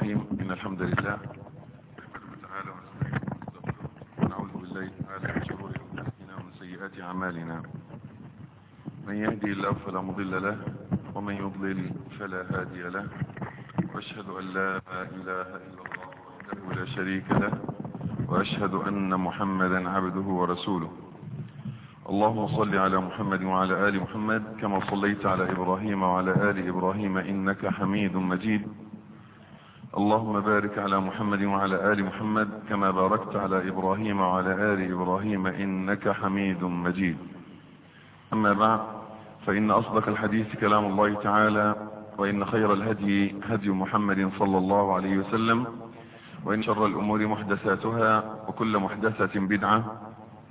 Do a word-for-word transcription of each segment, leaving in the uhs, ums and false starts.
الرحيم. إن الحمد لله تعالى ونعوذ بالله تعالى من شرور أنفسنا ومن سيئات أعمالنا. من يهدي الله فلا مضل له ومن يضلل فلا هادي له، وأشهد أن لا إله إلا الله وحده لا شريك له، وأشهد أن محمدا عبده ورسوله. اللهم صل على محمد وعلى آل محمد كما صليت على إبراهيم وعلى آل إبراهيم إنك حميد مجيد. اللهم بارك على محمد وعلى آل محمد كما باركت على إبراهيم وعلى آل إبراهيم إنك حميد مجيد. أما بعد، فإن أصدق الحديث كلام الله تعالى، وإن خير الهدي هدي محمد صلى الله عليه وسلم، وإن شر الأمور محدثاتها، وكل محدثة بدعة،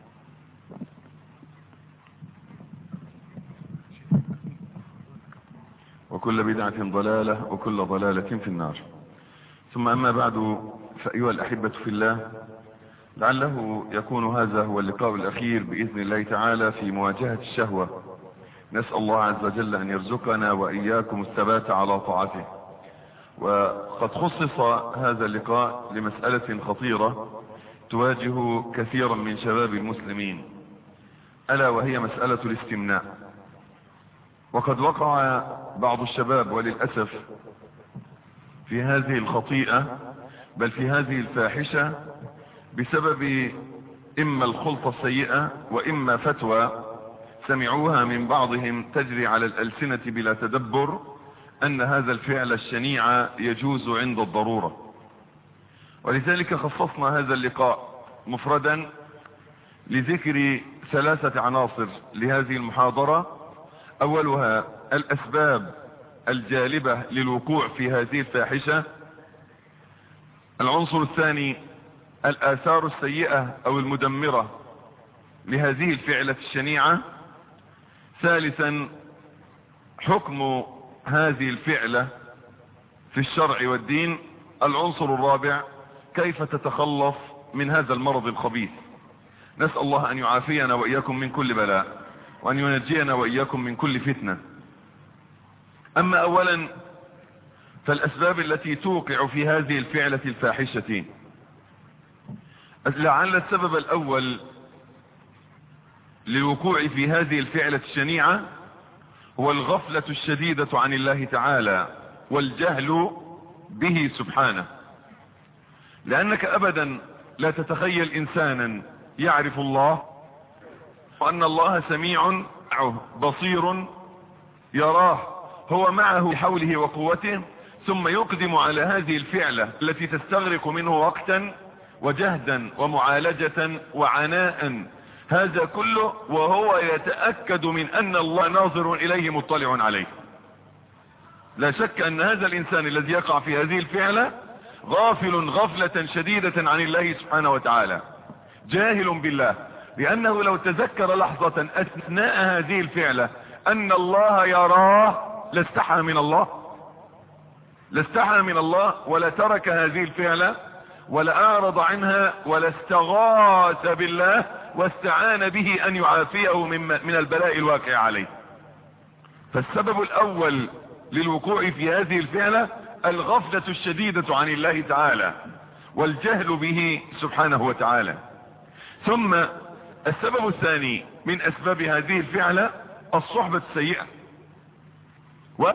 وكل بدعة ضلالة، وكل ضلالة في النار. ثم أما بعد، فأيها الأحبة في الله، لعله يكون هذا هو اللقاء الأخير بإذن الله تعالى في مواجهة الشهوة. نسأل الله عز وجل أن يرزقنا وإياكم الثبات على طاعته. وقد خصص هذا اللقاء لمسألة خطيرة تواجه كثيرا من شباب المسلمين، ألا وهي مسألة الاستمناء. وقد وقع بعض الشباب وللأسف في هذه الخطيئة، بل في هذه الفاحشة، بسبب إما الخلطة السيئة وإما فتوى سمعوها من بعضهم تجري على الألسنة بلا تدبر أن هذا الفعل الشنيع يجوز عند الضرورة. ولذلك خصصنا هذا اللقاء مفردا لذكر ثلاثة عناصر لهذه المحاضرة. أولها الأسباب الجالبة للوقوع في هذه الفاحشة. العنصر الثاني الآثار السيئة أو المدمرة لهذه الفعلة الشنيعة. ثالثا حكم هذه الفعلة في الشرع والدين. العنصر الرابع كيف تتخلص من هذا المرض الخبيث. نسأل الله أن يعافينا وإياكم من كل بلاء، وأن ينجينا وإياكم من كل فتنة. أما أولا فالأسباب التي توقع في هذه الفعلة الفاحشة. لعل السبب الأول للوقوع في هذه الفعلة الشنيعة هو الغفلة الشديدة عن الله تعالى والجهل به سبحانه. لأنك أبدا لا تتخيل إنسانا يعرف الله، وأن الله سميع بصير يراه، هو معه بحوله وقوته، ثم يقدم على هذه الفعلة التي تستغرق منه وقتا وجهدا ومعالجة وعناء، هذا كله وهو يتأكد من أن الله ناظر إليه مطلع عليه. لا شك أن هذا الإنسان الذي يقع في هذه الفعلة غافل غفلة شديدة عن الله سبحانه وتعالى، جاهل بالله، لأنه لو تذكر لحظة أثناء هذه الفعلة أن الله يراه لاستحى من الله، لاستحى من الله ولا ترك هذه الفعلة ولا أعرض عنها ولا استغاث بالله واستعان به أن يعافيه من, من البلاء الواقع عليه. فالسبب الأول للوقوع في هذه الفعلة الغفلة الشديدة عن الله تعالى والجهل به سبحانه وتعالى. ثم السبب الثاني من أسباب هذه الفعلة الصحبة السيئة. و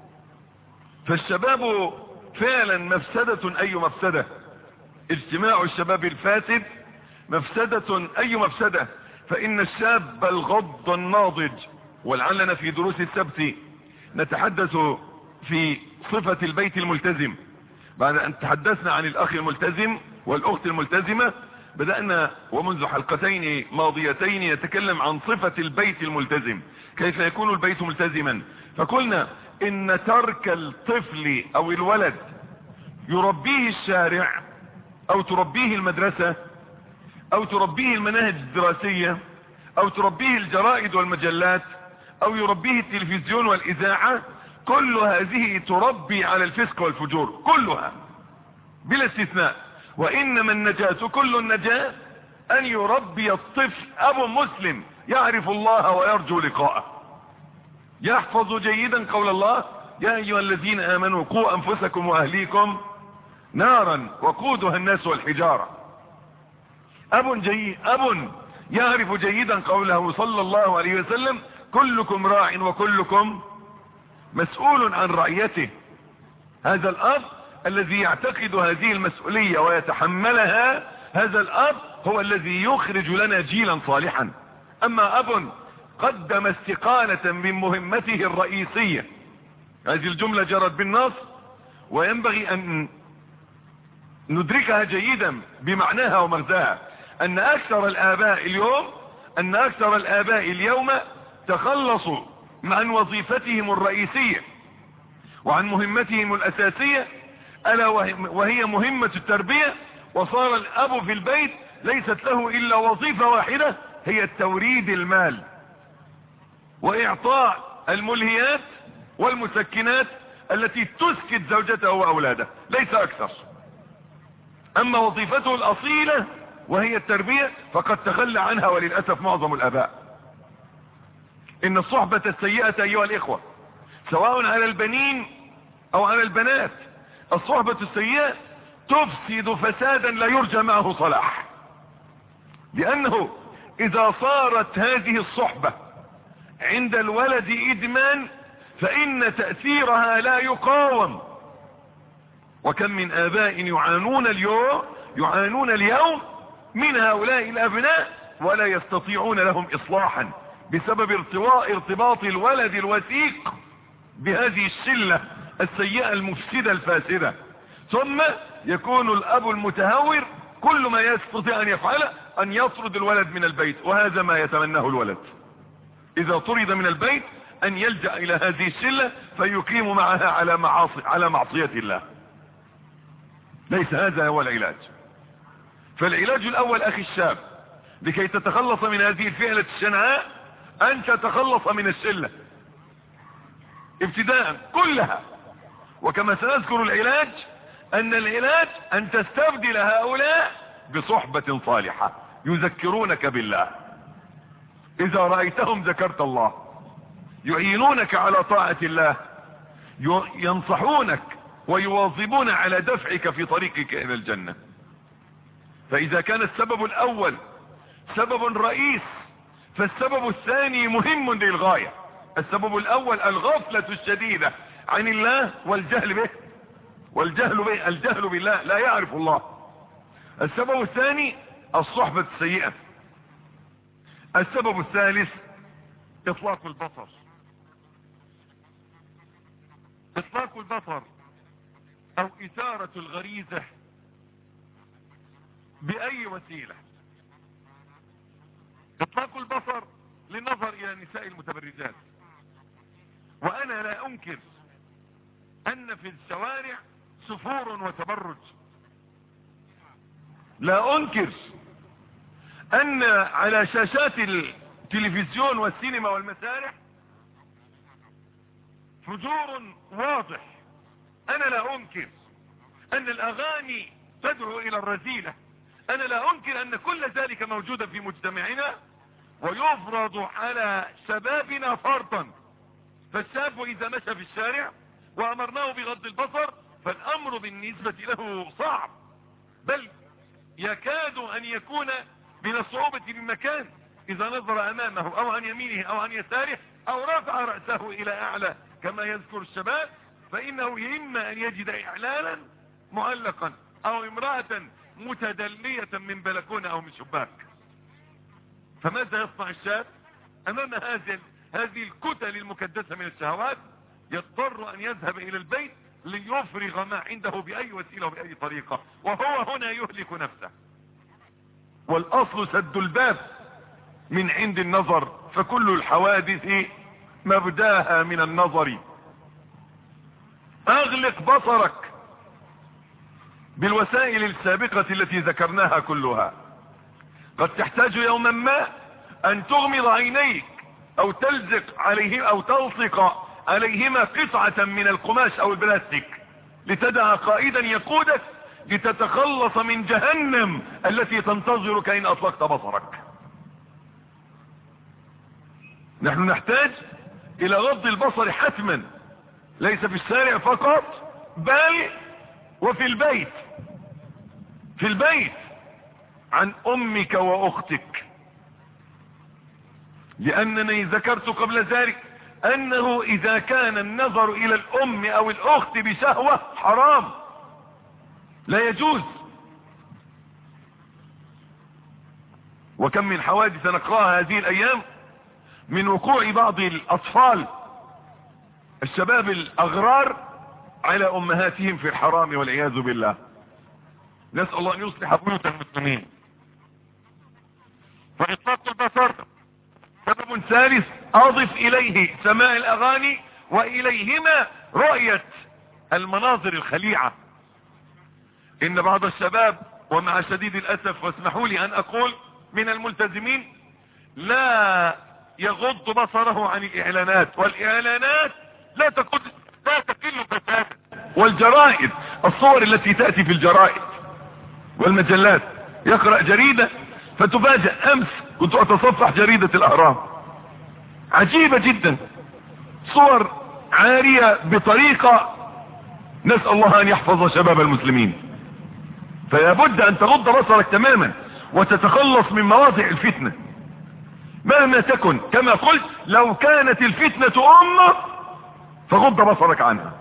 فالشباب فعلا مفسدة أي مفسدة. اجتماع الشباب الفاسد مفسدة أي مفسدة. فإن الشاب الغض الناضج، ولعلنا في دروس السبت نتحدث في صفة البيت الملتزم. بعد أن تحدثنا عن الأخ الملتزم والأخت الملتزمة، بدأنا ومنذ حلقتين ماضيتين نتكلم عن صفة البيت الملتزم، كيف يكون البيت ملتزما. فقلنا إن ترك الطفل أو الولد يربيه الشارع أو تربيه المدرسة أو تربيه المناهج الدراسية أو تربيه الجرائد والمجلات أو يربيه التلفزيون والإذاعة، كل هذه تربي على الفسق والفجور كلها بلا استثناء. وإنما النجاة كل النجاة أن يربي الطفل أبو مسلم يعرف الله ويرجو لقاءه، يحفظ جيدا قول الله: يا أيها الذين آمنوا قوا أنفسكم وأهليكم نارا وقودها الناس والحجارة. أب جيد أب يعرف جيدا قوله صلى الله عليه وسلم: كلكم راع وكلكم مسؤول عن رعيته. هذا الأب الذي يعتقد هذه المسؤولية ويتحملها، هذا الأب هو الذي يخرج لنا جيلا صالحا. أما أب قدم استقالة من مهمته الرئيسية، هذه الجملة جرت بالنص وينبغي أن ندركها جيدا بمعناها ومغزاها، أن أكثر الآباء اليوم أن أكثر الآباء اليوم تخلصوا عن وظيفتهم الرئيسية وعن مهمتهم الأساسية، ألا وهي مهمة التربية، وصار الأب في البيت ليست له إلا وظيفة واحدة، هي توريد المال وإعطاء الملهيات والمسكنات التي تسكت زوجته وأولاده، ليس أكثر. أما وظيفته الأصيلة وهي التربية فقد تخلى عنها وللأسف معظم الآباء. إن الصحبة السيئة أيها الإخوة سواء على البنين أو على البنات، الصحبة السيئة تفسد فسادا لا يرجى معه صلاح، لأنه إذا صارت هذه الصحبة عند الولد إدمان فإن تأثيرها لا يقاوم. وكم من آباء يعانون اليوم يعانون اليوم من هؤلاء الأبناء ولا يستطيعون لهم إصلاحا بسبب ارتواء ارتباط الولد الوثيق بهذه الشلة السيئة المفسدة الفاسدة. ثم يكون الأب المتهور كل ما يستطيع أن يفعله أن يطرد الولد من البيت، وهذا ما يتمناه الولد إذا طرد من البيت، أن يلجأ إلى هذه الشلة فيقيم معها على معاصي على معصية الله. ليس هذا هو العلاج. فالعلاج الأول أخي الشاب لكي تتخلص من هذه الفعلة الشنعاء أن تتخلص من الشلة ابتداء كلها. وكما سنذكر العلاج أن العلاج أن تستبدل هؤلاء بصحبة صالحة يذكرونك بالله، إذا رأيتهم ذكرت الله، يعينونك على طاعة الله، ينصحونك ويواظبون على دفعك في طريقك إلى الجنة. فإذا كان السبب الأول سبب رئيس فالسبب الثاني مهم للغاية. السبب الأول الغفلة الشديدة عن الله والجهل به والجهل به الجهل بالله، لا يعرف الله. السبب الثاني الصحبة السيئة. السبب الثالث إطلاق البصر. إطلاق البصر أو إثارة الغريزة بأي وسيلة. إطلاق البصر للنظر إلى نساء المتبرجات. وأنا لا أنكر أن في الشوارع سفور وتبرج، لا أنكر أن على شاشات التلفزيون والسينما والمسارح فجور واضح. أنا لا أنكر أن الأغاني تدعو إلى الرذيلة، أنا لا أنكر أن كل ذلك موجودا في مجتمعنا ويفرض على شبابنا فرضا. فالشاب إذا مشى في الشارع وأمرناه بغض البصر فالأمر بالنسبة له صعب، بل يكاد أن يكون من الصعوبة بمكان إذا نظر أمامه أو عن يمينه أو عن يساره أو رفع رأسه إلى أعلى كما يذكر الشباب، فإنه إما أن يجد إعلانا معلقا أو امرأة متدلية من بلكونة أو من شباك. فماذا يصنع الشاب أمام هذه هذه الكتل المكدسة من الشهوات؟ يضطر أن يذهب إلى البيت ليفرغ ما عنده بأي وسيلة وبأي طريقة، وهو هنا يهلك نفسه. والأصل سد الباب من عند النظر، فكل الحوادث مبداها من النظر. أغلق بصرك بالوسائل السابقة التي ذكرناها كلها. قد تحتاج يوما ما أن تغمض عينيك أو تلزق عليه أو تلصق عليهما قطعة من القماش أو البلاستيك لتدع قائدا يقودك لتتخلص من جهنم التي تنتظرك إن أطلقت بصرك. نحن نحتاج إلى غض البصر حتما، ليس في الشارع فقط بل وفي البيت. في البيت عن امك واختك، لانني ذكرت قبل ذلك انه اذا كان النظر الى الام او الاخت بشهوة حرام لا يجوز. وكم من حوادث نقراها هذه الايام من وقوع بعض الاطفال الشباب الاغرار على امهاتهم في الحرام والعياذ بالله. نسأل الله ان يصلح بيوت المسلمين. فإطلاق البصر سبب ثالث اضف اليه سماع الاغاني واليهما رؤية المناظر الخليعة. ان بعض الشباب ومع شديد الاسف واسمحوا لي ان اقول من الملتزمين لا يغض بصره عن الاعلانات، والاعلانات لا تقل لا تقل فسادا، والجرائد الصور التي تأتي في الجرائد والمجلات. يقرأ جريدة فتفاجأ. امس كنت اتصفح جريدة الاهرام، عجيبة جدا، صور عارية بطريقة نسأل الله ان يحفظ شباب المسلمين. فلا بد ان تغض بصرك تماما وتتخلص من مواضع الفتنة مهما تكن. كما قلت لو كانت الفتنة امك فغض بصرك عنها،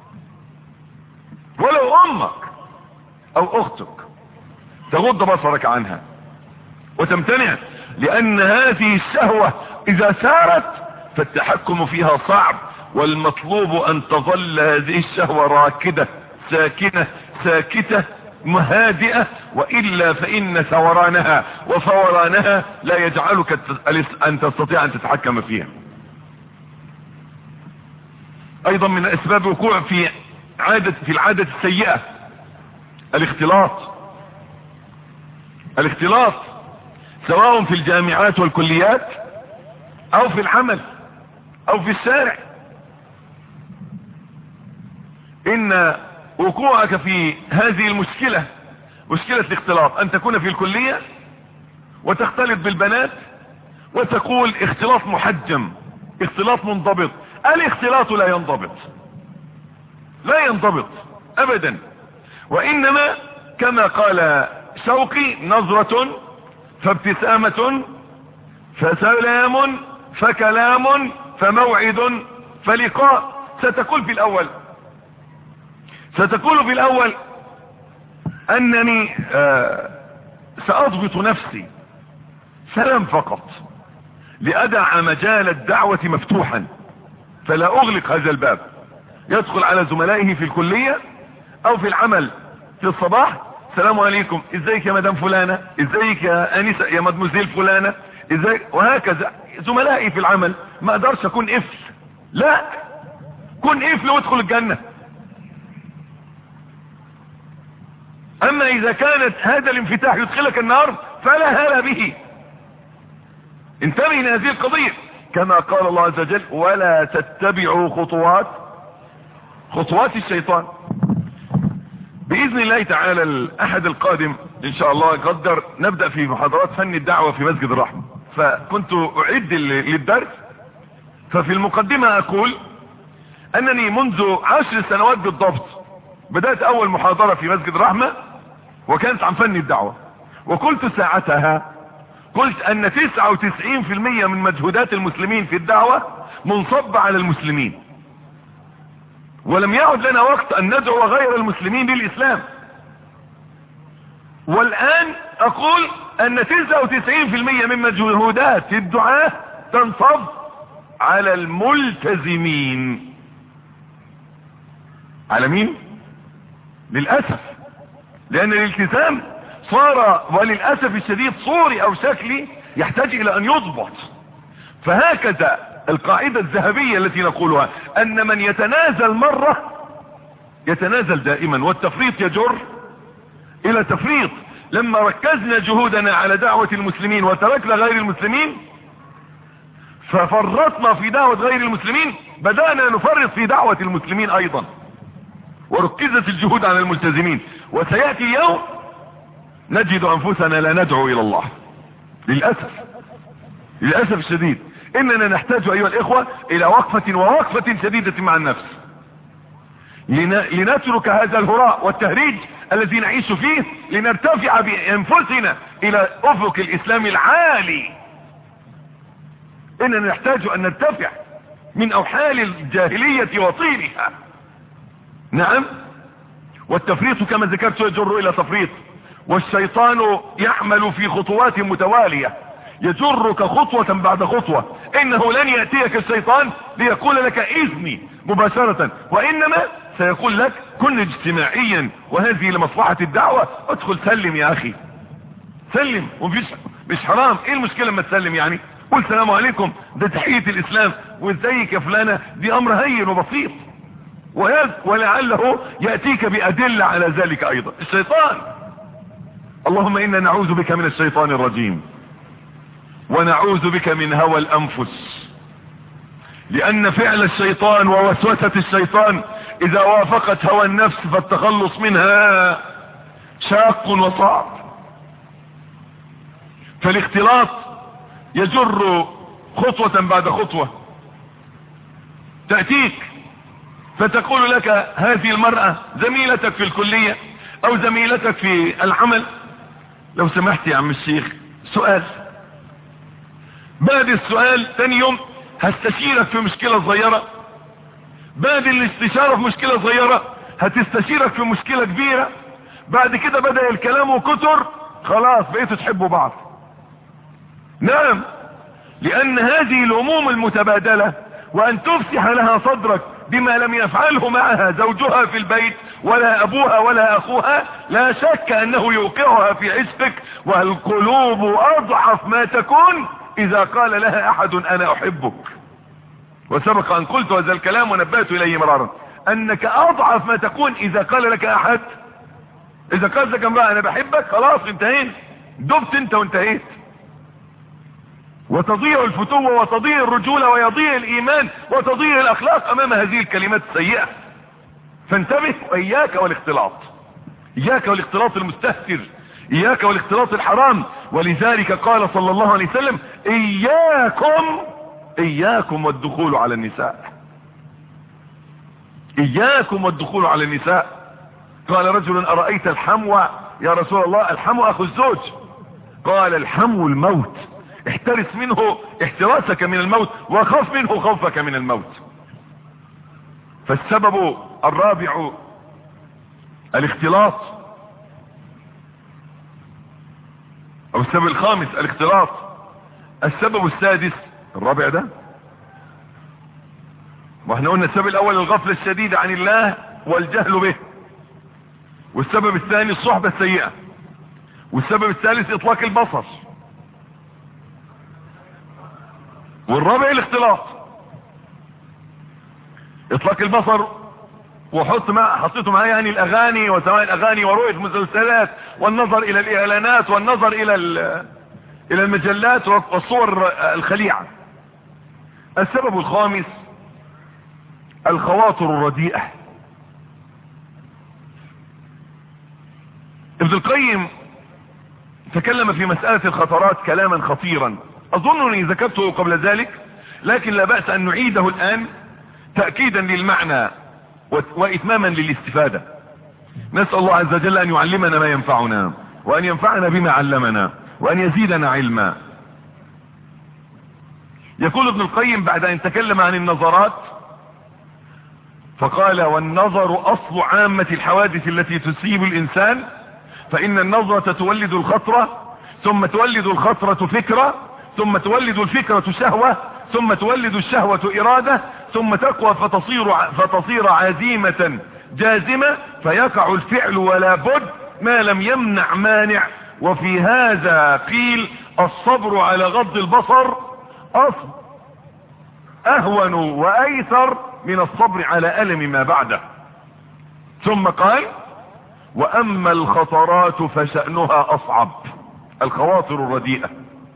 ولو امك او اختك تغض بصرك عنها وتمتنع، لان هذه الشهوة اذا سارت فالتحكم فيها صعب، والمطلوب ان تظل هذه الشهوة راكدة ساكنة ساكتة مهادئة، وإلا فإن ثورانها وفورانها لا يجعلك أن تستطيع أن تتحكم فيها. أيضا من أسباب وقوع في عادة في العادة السيئة الاختلاط. الاختلاط سواء في الجامعات والكليات أو في العمل أو في الشارع. إن وقوعك في هذه المشكلة، مشكلة الاختلاط، ان تكون في الكلية وتختلط بالبنات وتقول اختلاط محجم، اختلاط منضبط. الاختلاط لا ينضبط، لا ينضبط ابدا، وانما كما قال شوقي نظرة فابتسامة فسلام فكلام فموعد فلقاء. ستقول في الاول ستقول في الاول انني آه ساضبط نفسي سلام فقط لادع مجال الدعوة مفتوحا فلا اغلق هذا الباب. يدخل على زملائه في الكلية او في العمل في الصباح، السلام عليكم، ازيك يا مدام فلانة، ازيك يا انسة يا مدموزيل فلانة، ازيك، وهكذا. زملائي في العمل ما اقدرش اكون قفل، لا كن قفل وادخل الجنة. اما اذا كانت هذا الانفتاح يدخلك النار فلا هلا به. انتبه لهذه القضية، كما قال الله عز وجل ولا تتبعوا خطوات خطوات الشيطان. باذن الله تعالى الاحد القادم ان شاء الله قدر نبدأ في محاضرات فن الدعوة في مسجد الرحمة. فكنت اعد للدرس، ففي المقدمة اقول انني منذ عشر سنوات بالضبط بدأت اول محاضرة في مسجد الرحمة وكانت عن فن الدعوة، وقلت ساعتها قلت ان تسعة وتسعين في المية من مجهودات المسلمين في الدعوة منصب على المسلمين، ولم يعد لنا وقت ان ندعو غير المسلمين للاسلام. والان اقول ان تسعة وتسعين في المية من مجهودات الدعاة تنصب على الملتزمين. على مين؟ للأسف، لأن الالتزام صار وللأسف الشديد صوري أو شكلي يحتاج إلى أن يضبط. فهكذا القاعدة الذهبية التي نقولها أن من يتنازل مرة يتنازل دائما، والتفريط يجر إلى تفريط. لما ركزنا جهودنا على دعوة المسلمين وتركنا غير المسلمين ففرطنا في دعوة غير المسلمين، بدأنا نفرط في دعوة المسلمين أيضا، وركزت الجهود على الملتزمين. وسيأتي يوم نجد أنفسنا لا ندعو إلى الله للأسف، للأسف الشديد. إننا نحتاج أيها الإخوة إلى وقفة ووقفة شديدة مع النفس. لنترك هذا الهراء والتهريج الذي نعيش فيه، لنرتفع بأنفسنا الى افق الاسلام العالي. اننا نحتاج ان نرتفع من اوحال الجاهلية وطينها. نعم، والتفريط كما ذكرت يجر الى تفريط، والشيطان يعمل في خطوات متوالية يجرك خطوة بعد خطوة. انه لن يأتيك الشيطان ليقول لك اذني مباشرة، وانما سيقول لك كن اجتماعيا، وهذه لمصلحة الدعوة. ادخل سلم يا اخي، سلم، ومفيش مش حرام. ايه المشكلة لما تسلم؟ يعني قول السلام عليكم، ده تحية الاسلام، وازيك يا فلانة، دي امر هين وبسيط. ولعله يأتيك بأدلة على ذلك ايضا الشيطان. اللهم انا نعوذ بك من الشيطان الرجيم، ونعوذ بك من هوى الانفس، لان فعل الشيطان ووسوسة الشيطان اذا وافقت هوى النفس فالتخلص منها شاق وصعب. فالاختلاط يجر خطوة بعد خطوة. تأتيك فتقول لك هذه المرأة زميلتك في الكلية او زميلتك في العمل، لو سمحت يا عم الشيخ سؤال. بعد السؤال ثاني يوم هستشيرك في مشكلة صغيرة، بعد الاستشارة في مشكلة صغيرة هتستشيرك في مشكلة كبيرة. بعد كده بدأ الكلام وكتر، خلاص بقيتوا تحبوا بعض. نعم، لان هذه الهموم المتبادلة، وان تفسح لها صدرك بما لم يفعله معها زوجها في البيت ولا ابوها ولا اخوها، لا شك انه يوقعها في عشقك. والقلوب اضعف ما تكون اذا قال لها احد انا احبك. وسبق ان قلت هذا الكلام ونبهت اليه مرارا، انك اضعف ما تكون اذا قال لك احد، اذا قال لك امرأة انا بحبك، خلاص انتهينا، دبت انت وانتهيت. وتضيع الفتوة وتضيع الرجولة ويضيع الايمان وتضيع الاخلاق امام هذه الكلمات السيئة. فانتبه، واياك والاختلاط، اياك والاختلاط المستهتر، اياك والاختلاط الحرام. ولذلك قال صلى الله عليه وسلم اياكم اياكم والدخول على النساء، اياكم والدخول على النساء. قال رجل ارأيت الحمو يا رسول الله؟ الحمو اخو الزوج. قال الحمو الموت، احترس منه احتراسك من الموت، وخاف منه خوفك من الموت. فالسبب الرابع الاختلاط، او السبب الخامس الاختلاط. السبب السادس، الرابع ده، واحنا قلنا السبب الاول الغفلة الشديدة عن الله والجهل به، والسبب الثاني الصحبة السيئة، والسبب الثالث اطلاق البصر، والرابع الاختلاط. اطلاق البصر وحط مع حطيته معايا يعني الاغاني وسماع الاغاني ورؤية المسلسلات والنظر الى الاعلانات والنظر الى الى المجلات والصور الخليعة. السبب الخامس الخواطر الرديئة. ابن القيم تكلم في مسألة الخطرات كلاما خطيرا اظنني ذكرته قبل ذلك، لكن لا بأس ان نعيده الان تأكيدا للمعنى واتماما للاستفادة. نسأل الله عز وجل ان يعلمنا ما ينفعنا، وان ينفعنا بما علمنا، وان يزيدنا علما. يقول ابن القيم بعد ان تكلم عن النظرات فقال والنظر اصل عامة الحوادث التي تصيب الانسان، فان النظرة تولد الخطرة، ثم تولد الخطرة فكرة، ثم تولد الفكرة شهوة، ثم تولد الشهوة ارادة، ثم تقوى فتصير, فتصير عزيمة جازمة، فيقع الفعل ولا بد ما لم يمنع مانع. وفي هذا قيل الصبر على غض البصر اصل اهون وايسر من الصبر على الم ما بعده. ثم قال واما الخطرات فشأنها اصعب، الخواطر الرديئة.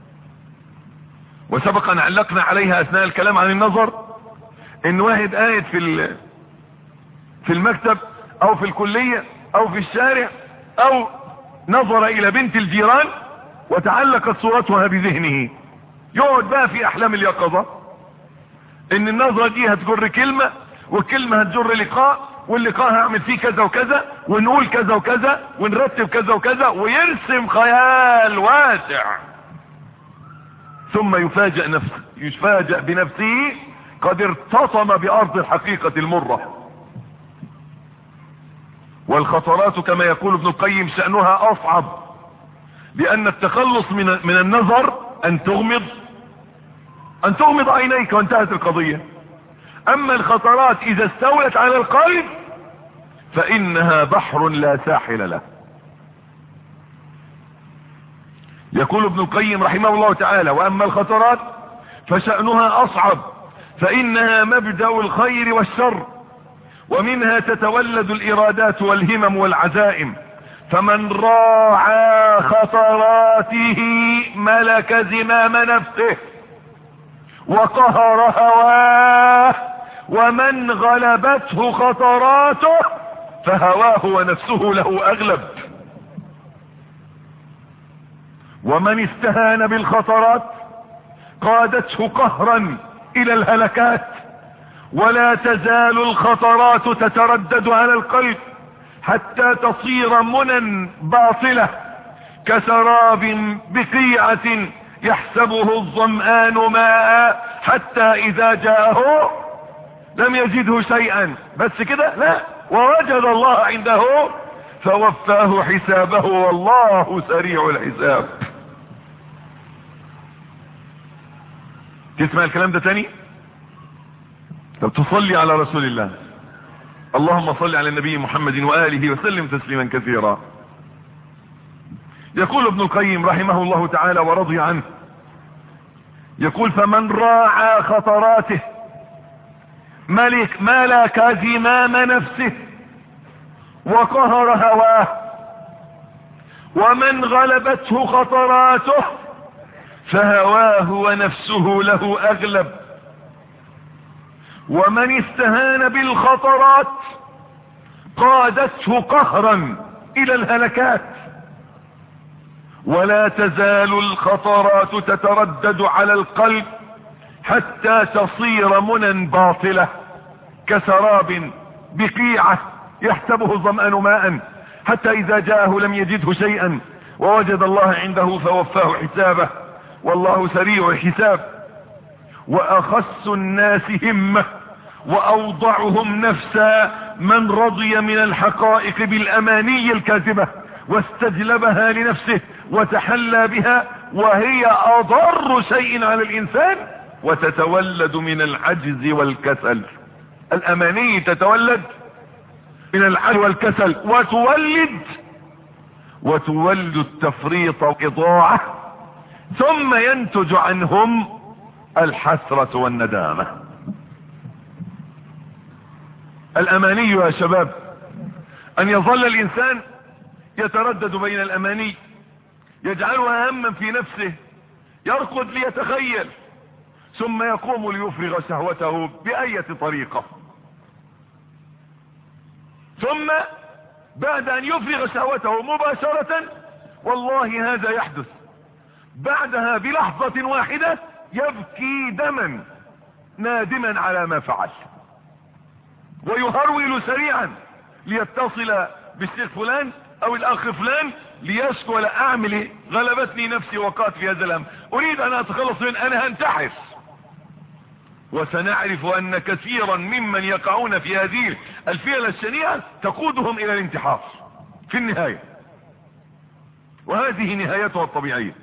وسبق ان علقنا عليها اثناء الكلام عن النظر، ان واحد قاعد في في المكتب او في الكلية او في الشارع او نظر الى بنت الجيران وتعلقت صورتها بذهنه، يقعد بقى في احلام اليقظة ان النظرة دي هتجر كلمة، والكلمة هتجر لقاء، واللقاء هعمل فيه كذا وكذا ونقول كذا وكذا ونرتب كذا وكذا، ويرسم خيال واسع، ثم يفاجأ نفسه يفاجأ بنفسه قد ارتطم بأرض الحقيقة المرة. والخطرات كما يقول ابن القيم شأنها أصعب، لأن التخلص من من النظر أن تغمض أن تغمض عينيك وانتهت القضية. أما الخطرات إذا استولت على القلب فإنها بحر لا ساحل له. يقول ابن القيم رحمه الله تعالى: وأما الخطرات فشأنها أصعب، فإنها مبدأ الخير والشر، ومنها تتولد الإرادات والهمم والعزائم، فمن راعى خطراته ملك زمام نفسه وقهر هواه، ومن غلبته خطراته فهواه ونفسه له أغلب. ومن استهان بالخطرات قادته قهرا إلى الهلكات، ولا تزال الخطرات تتردد على القلب حتى تصير منى باطلة كسراب بقيعة يحسبه الظمآن ماء حتى إذا جاءه لم يجده شيئا. بس كده؟ لا، ووجد الله عنده فوفاه حسابه والله سريع الحساب. تسمع الكلام ده تاني؟ طب تصلي على رسول الله. اللهم صل على النبي محمد وآله وسلم تسليما كثيرا. يقول ابن القيم رحمه الله تعالى ورضي عنه، يقول: فمن راعى خطراته ملك ملك زمام نفسه وقهر هواه، ومن غلبته خطراته فهواه ونفسه له أغلب، ومن استهان بالخطرات قادته قهرا إلى الهلكات، ولا تزال الخطرات تتردد على القلب حتى تصير منى باطلة كسراب بقيعة يحسبه الظمآن ماء حتى إذا جاءه لم يجده شيئا، ووجد الله عنده فوفاه حسابه والله سريع الحساب. وأخص الناس همة وأوضعهم نفسا من رضي من الحقائق بالأماني الكاذبة واستجلبها لنفسه وتحلى بها، وهي أضر شيء على الإنسان، وتتولد من العجز والكسل. الأماني تتولد من العجز والكسل، وتولد وتولد التفريط والإضاعة، ثم ينتج عنهم الحسرة والندامة. الأماني يا شباب أن يظل الإنسان يتردد بين الأماني، يجعلها هما في نفسه، يرقد ليتخيل، ثم يقوم ليفرغ شهوته بأية طريقة، ثم بعد أن يفرغ شهوته مباشرة والله هذا يحدث، بعدها بلحظة واحدة يبكي دما نادما على ما فعل، ويهرول سريعا ليتصل بالشيخ فلان او الاخ فلان ليشكو: لا اعمل ايه؟ غلبتني نفسي وقعت في هذا الامر، اريد ان اتخلص من انا هنتحر. وسنعرف ان كثيرا ممن يقعون في هذه الفئة الشنيعة تقودهم الى الانتحار في النهاية، وهذه نهايتها الطبيعية.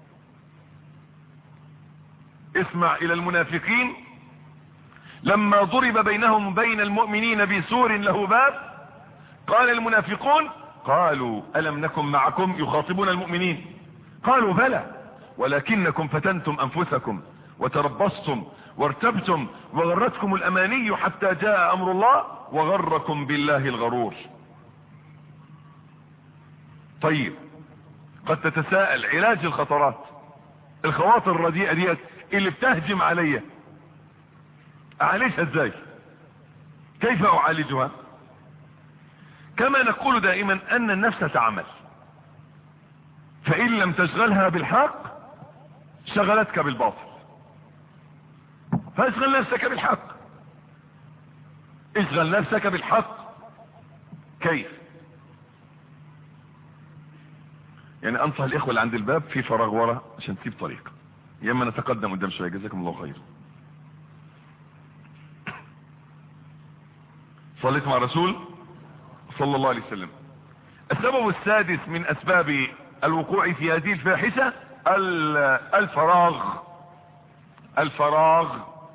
اسمع الى المنافقين لما ضرب بينهم وبين المؤمنين بسور له باب، قال المنافقون: قالوا ألم نكن معكم، يخاطبون المؤمنين، قالوا بلى ولكنكم فتنتم أنفسكم وتربصتم وارتبتم وغرتكم الأماني حتى جاء أمر الله وغركم بالله الغرور. طيب، قد تتساءل: علاج الخطرات، الخواطر الرديئة ديت اللي بتهجم عليا، اعالجها ازاي؟ كيف اعالجها؟ كما نقول دائما ان النفس تعمل، فان لم تشغلها بالحق شغلتك بالباطل، فاشغل نفسك بالحق، اشغل نفسك بالحق كيف؟ يعني انصح الاخوة اللي عند الباب في فراغ ورا عشان تسيب طريق، يا اما نتقدم قدام شوية. جزاكم الله خير. صليت مع رسول صلى الله عليه وسلم. السبب السادس من اسباب الوقوع في هذه الفاحشة الفراغ. الفراغ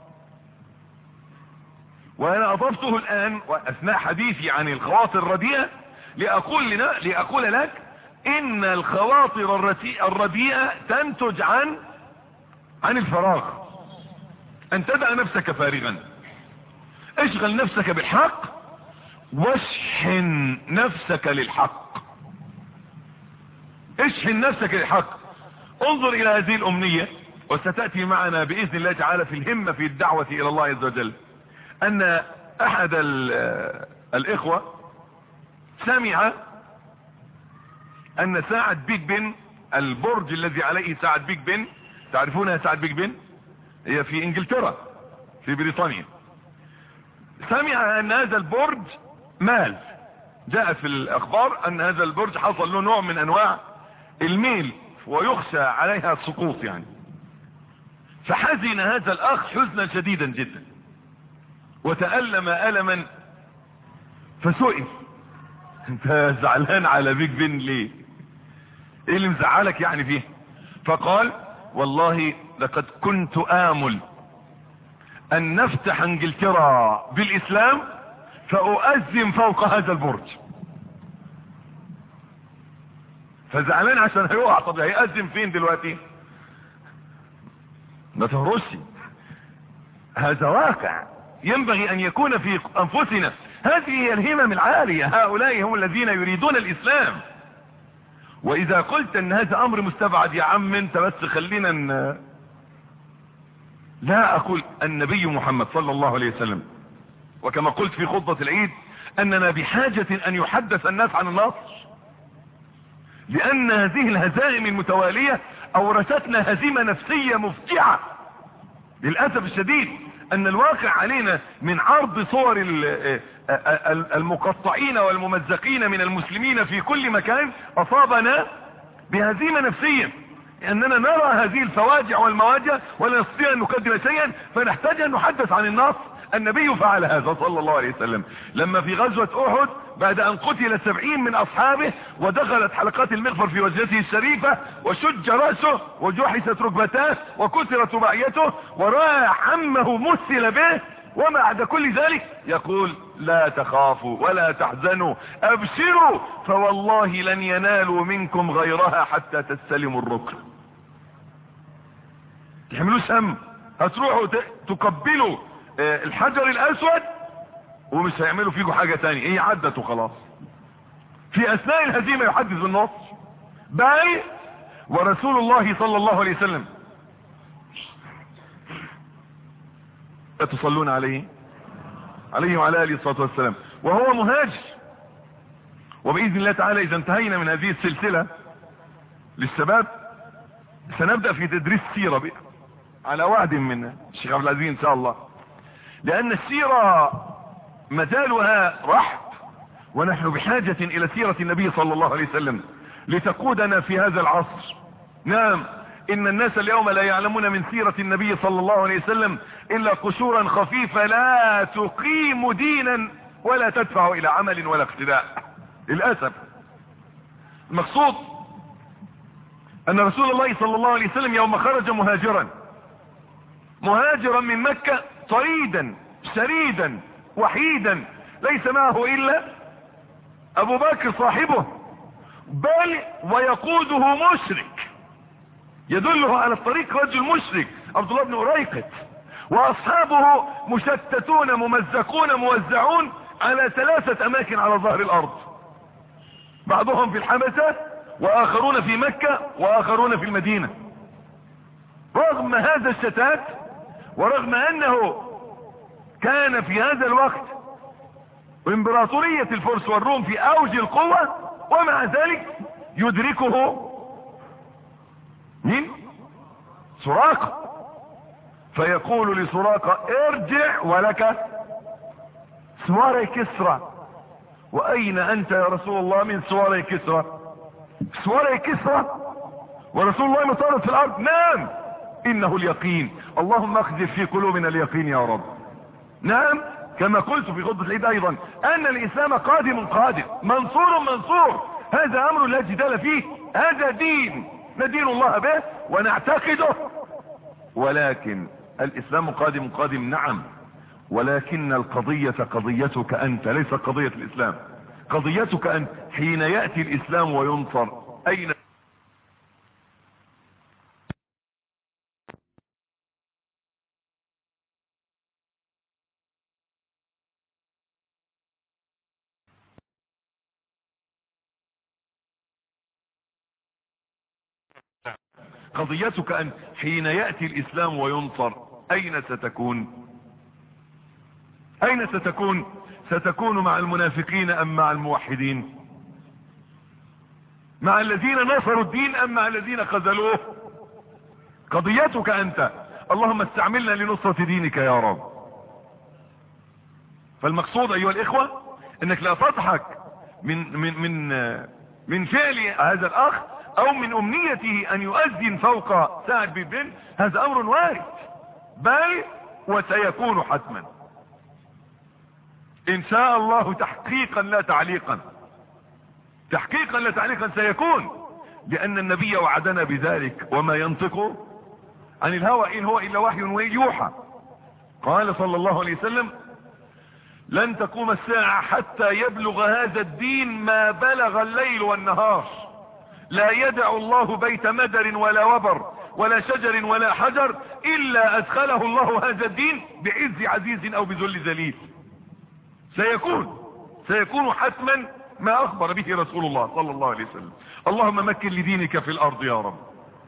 وانا اضفته الان واثناء حديثي عن الخواطر الرديئة لاقول لنا لاقول لك ان الخواطر الرديئة تنتج عن عن الفراغ. ان تدع نفسك فارغا، اشغل نفسك بالحق واشحن نفسك للحق. اشحن نفسك للحق. انظر الى هذه الامنية وستأتي معنا بإذن الله تعالى في الهمة في الدعوة الى الله عز وجل. ان احد الاخوة سمع ان ساعة بيج بن، البرج الذي عليه ساعة بيج بن، تعرفونها ساعة بيج بن؟ هي في انجلترا في بريطانيا. سمع ان هذا البرج مال. جاءت في الاخبار ان هذا البرج حصل له نوع من انواع الميل ويخشى عليها السقوط يعني. فحزن هذا الاخ حزنا شديدا جدا وتألم ألما، فسئل انت زعلان على بيج بن ليه؟ ايه اللي مزعلك يعني فيه؟ فقال والله لقد كنت آمل ان نفتح انجلترا بالاسلام فاؤذن فوق هذا البرج. فزعلان عشان هيقع. طب هيأذن فين دلوقتي؟ ما تهرسي. هذا واقع ينبغي ان يكون في انفسنا. هذه هي الهمم العالية. هؤلاء هم الذين يريدون الاسلام. واذا قلت ان هذا امر مستبعد يا عم انت بس خلينا ن... لا اقول النبي محمد صلى الله عليه وسلم، وكما قلت في خطبة العيد اننا بحاجة ان يحدث الناس عن النصر، لان هذه الهزائم المتوالية اورثتنا هزيمة نفسية مفجعة للأسف الشديد. ان الواقع علينا من عرض صور المقطعين والممزقين من المسلمين في كل مكان اصابنا بهزيمة نفسية، لاننا نرى هذه الفواجع والمواجع ولا نستطيع ان نقدم شيئا، فنحتاج ان نحدث عن النصر. النبي فعل هذا صلى الله عليه وسلم لما في غزوة احد بعد ان قتل سبعين من اصحابه ودخلت حلقات المغفر في وجهته الشريفة وشج رأسه وجحست ركبتاه وكسرت رباعيته ورأى عمه مثل به، وبعد كل ذلك يقول لا تخافوا ولا تحزنوا ابشروا فوالله لن ينالوا منكم غيرها حتى تستلموا الركن. تحملوش هم، هتروحوا تقبلوا الحجر الاسود ومش هيعملوا فيكم حاجة تانية، هي عدت وخلاص. في اثناء الهزيمة يحدث بالنصر بل ورسول الله صلى الله عليه وسلم تصلون عليه عليه وعلى آله الصلاة والسلام وهو مهاجر. وبإذن الله تعالى إذا انتهينا من هذه السلسلة للشباب سنبدأ في تدريس سيرة بقى على وعد من الشيخ عبد العزيز إن شاء الله، لأن السيرة مجالها رحب، ونحن بحاجة إلى سيرة النبي صلى الله عليه وسلم لتقودنا في هذا العصر. نعم إن الناس اليوم لا يعلمون من سيرة النبي صلى الله عليه وسلم إلا قشورا خفيفة لا تقيم دينا ولا تدفع إلى عمل ولا اقتداء للأسف. المقصود أن رسول الله صلى الله عليه وسلم يوم خرج مهاجرا مهاجرا من مكة طريدا شريدا وحيدا ليس معه إلا أبو بكر صاحبه، بل ويقوده مشرك يدله على الطريق رجل مشرك عبد الله بن أريقط، واصحابه مشتتون ممزقون موزعون على ثلاثة اماكن على ظهر الارض، بعضهم في الحبشة واخرون في مكة واخرون في المدينة. رغم هذا الشتات ورغم انه كان في هذا الوقت امبراطورية الفرس والروم في اوج القوة، ومع ذلك يدركه مين؟ سراقة، فيقول لسراقة ارجع ولك سوار كسرى واين انت يا رسول الله من سواري كسرى؟ سواري كسرى ورسول الله مطارد في الارض؟ نعم، انه اليقين. اللهم اخذف في قلوبنا اليقين يا رب. نعم، كما قلت في خطبة العيد ايضا ان الاسلام قادم قادم، منصور منصور، هذا امر لا جدال فيه، هذا دين ندين الله به ونعتقده. ولكن الاسلام قادم قادم نعم، ولكن القضية قضيتك انت، ليس قضية الاسلام. قضيتك انت حين يأتي الاسلام وينصر، اين قضيتك أن حين يأتي الإسلام وينصر أين ستكون؟ أين ستكون؟ ستكون مع المنافقين أم مع الموحدين؟ مع الذين نصروا الدين أم مع الذين خذلوه؟ قضيتك أنت. اللهم استعملنا لنصرة دينك يا رب. فالمقصود أيها الإخوة أنك لا تضحك من من من من فعل هذا الأخ او من امنيته ان يؤذن فوق ساعة بن، هذا امر وارد، بل وسيكون حتما ان شاء الله تحقيقا لا تعليقا، تحقيقا لا تعليقا سيكون، لان النبي وعدنا بذلك وما ينطق عن الهوى ان هو الا وحي يوحى. قال صلى الله عليه وسلم لن تقوم الساعة حتى يبلغ هذا الدين ما بلغ الليل والنهار، لا يدع الله بيت مدر ولا وبر ولا شجر ولا حجر الا ادخله الله هذا الدين بعز عزيز او بذل ذليل. سيكون سيكون حتما ما اخبر به رسول الله صلى الله عليه وسلم. اللهم مكن لدينك في الارض يا رب.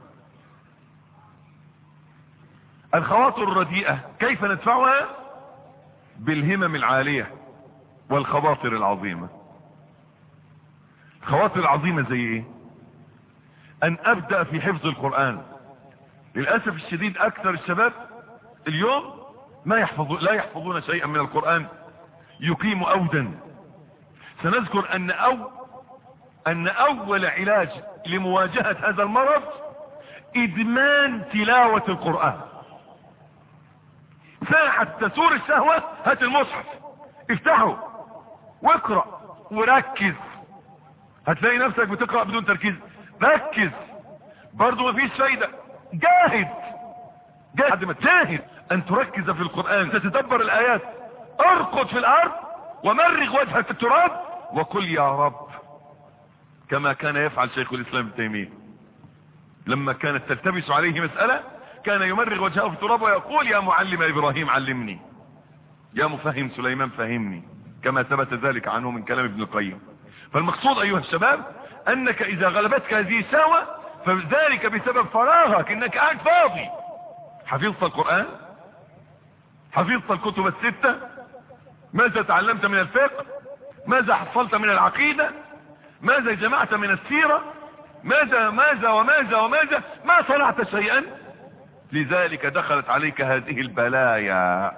الخواطر الرديئة كيف ندفعها؟ بالهمم العالية والخواطر العظيمة. الخواطر العظيمة زي ايه؟ ان ابدأ في حفظ القرآن. للأسف الشديد اكثر الشباب اليوم ما يحفظ لا يحفظون شيئا من القرآن، يقيم اودا. سنذكر ان او ان اول علاج لمواجهة هذا المرض ادمان تلاوة القرآن. ساعة تثور الشهوة هات المصحف افتحه واقرأ وركز، هتلاقي نفسك بتقرأ بدون تركيز. ركز برضو مفيش فايدة، جاهد جاهد ما تجاهد ان تركز في القرآن، تتدبر الايات، ارقد في الارض ومرغ وجهك في التراب وقل يا رب، كما كان يفعل شيخ الاسلام ابن تيمية لما كانت تلتبس عليه مسألة كان يمرغ وجهه في التراب ويقول يا معلم ابراهيم علمني، يا مفهم سليمان فهمني، كما ثبت ذلك عنه من كلام ابن القيم. فالمقصود ايها الشباب انك اذا غلبتك هذه الشهوة فذلك بسبب فراغك، انك قاعد فاضي. حفظت القرآن؟ حفظت الكتب الستة؟ ماذا تعلمت من الفقه؟ ماذا حصلت من العقيدة؟ ماذا جمعت من السيرة؟ ماذا ماذا وماذا وماذا؟ ما صنعت شيئا. لذلك دخلت عليك هذه البلايا.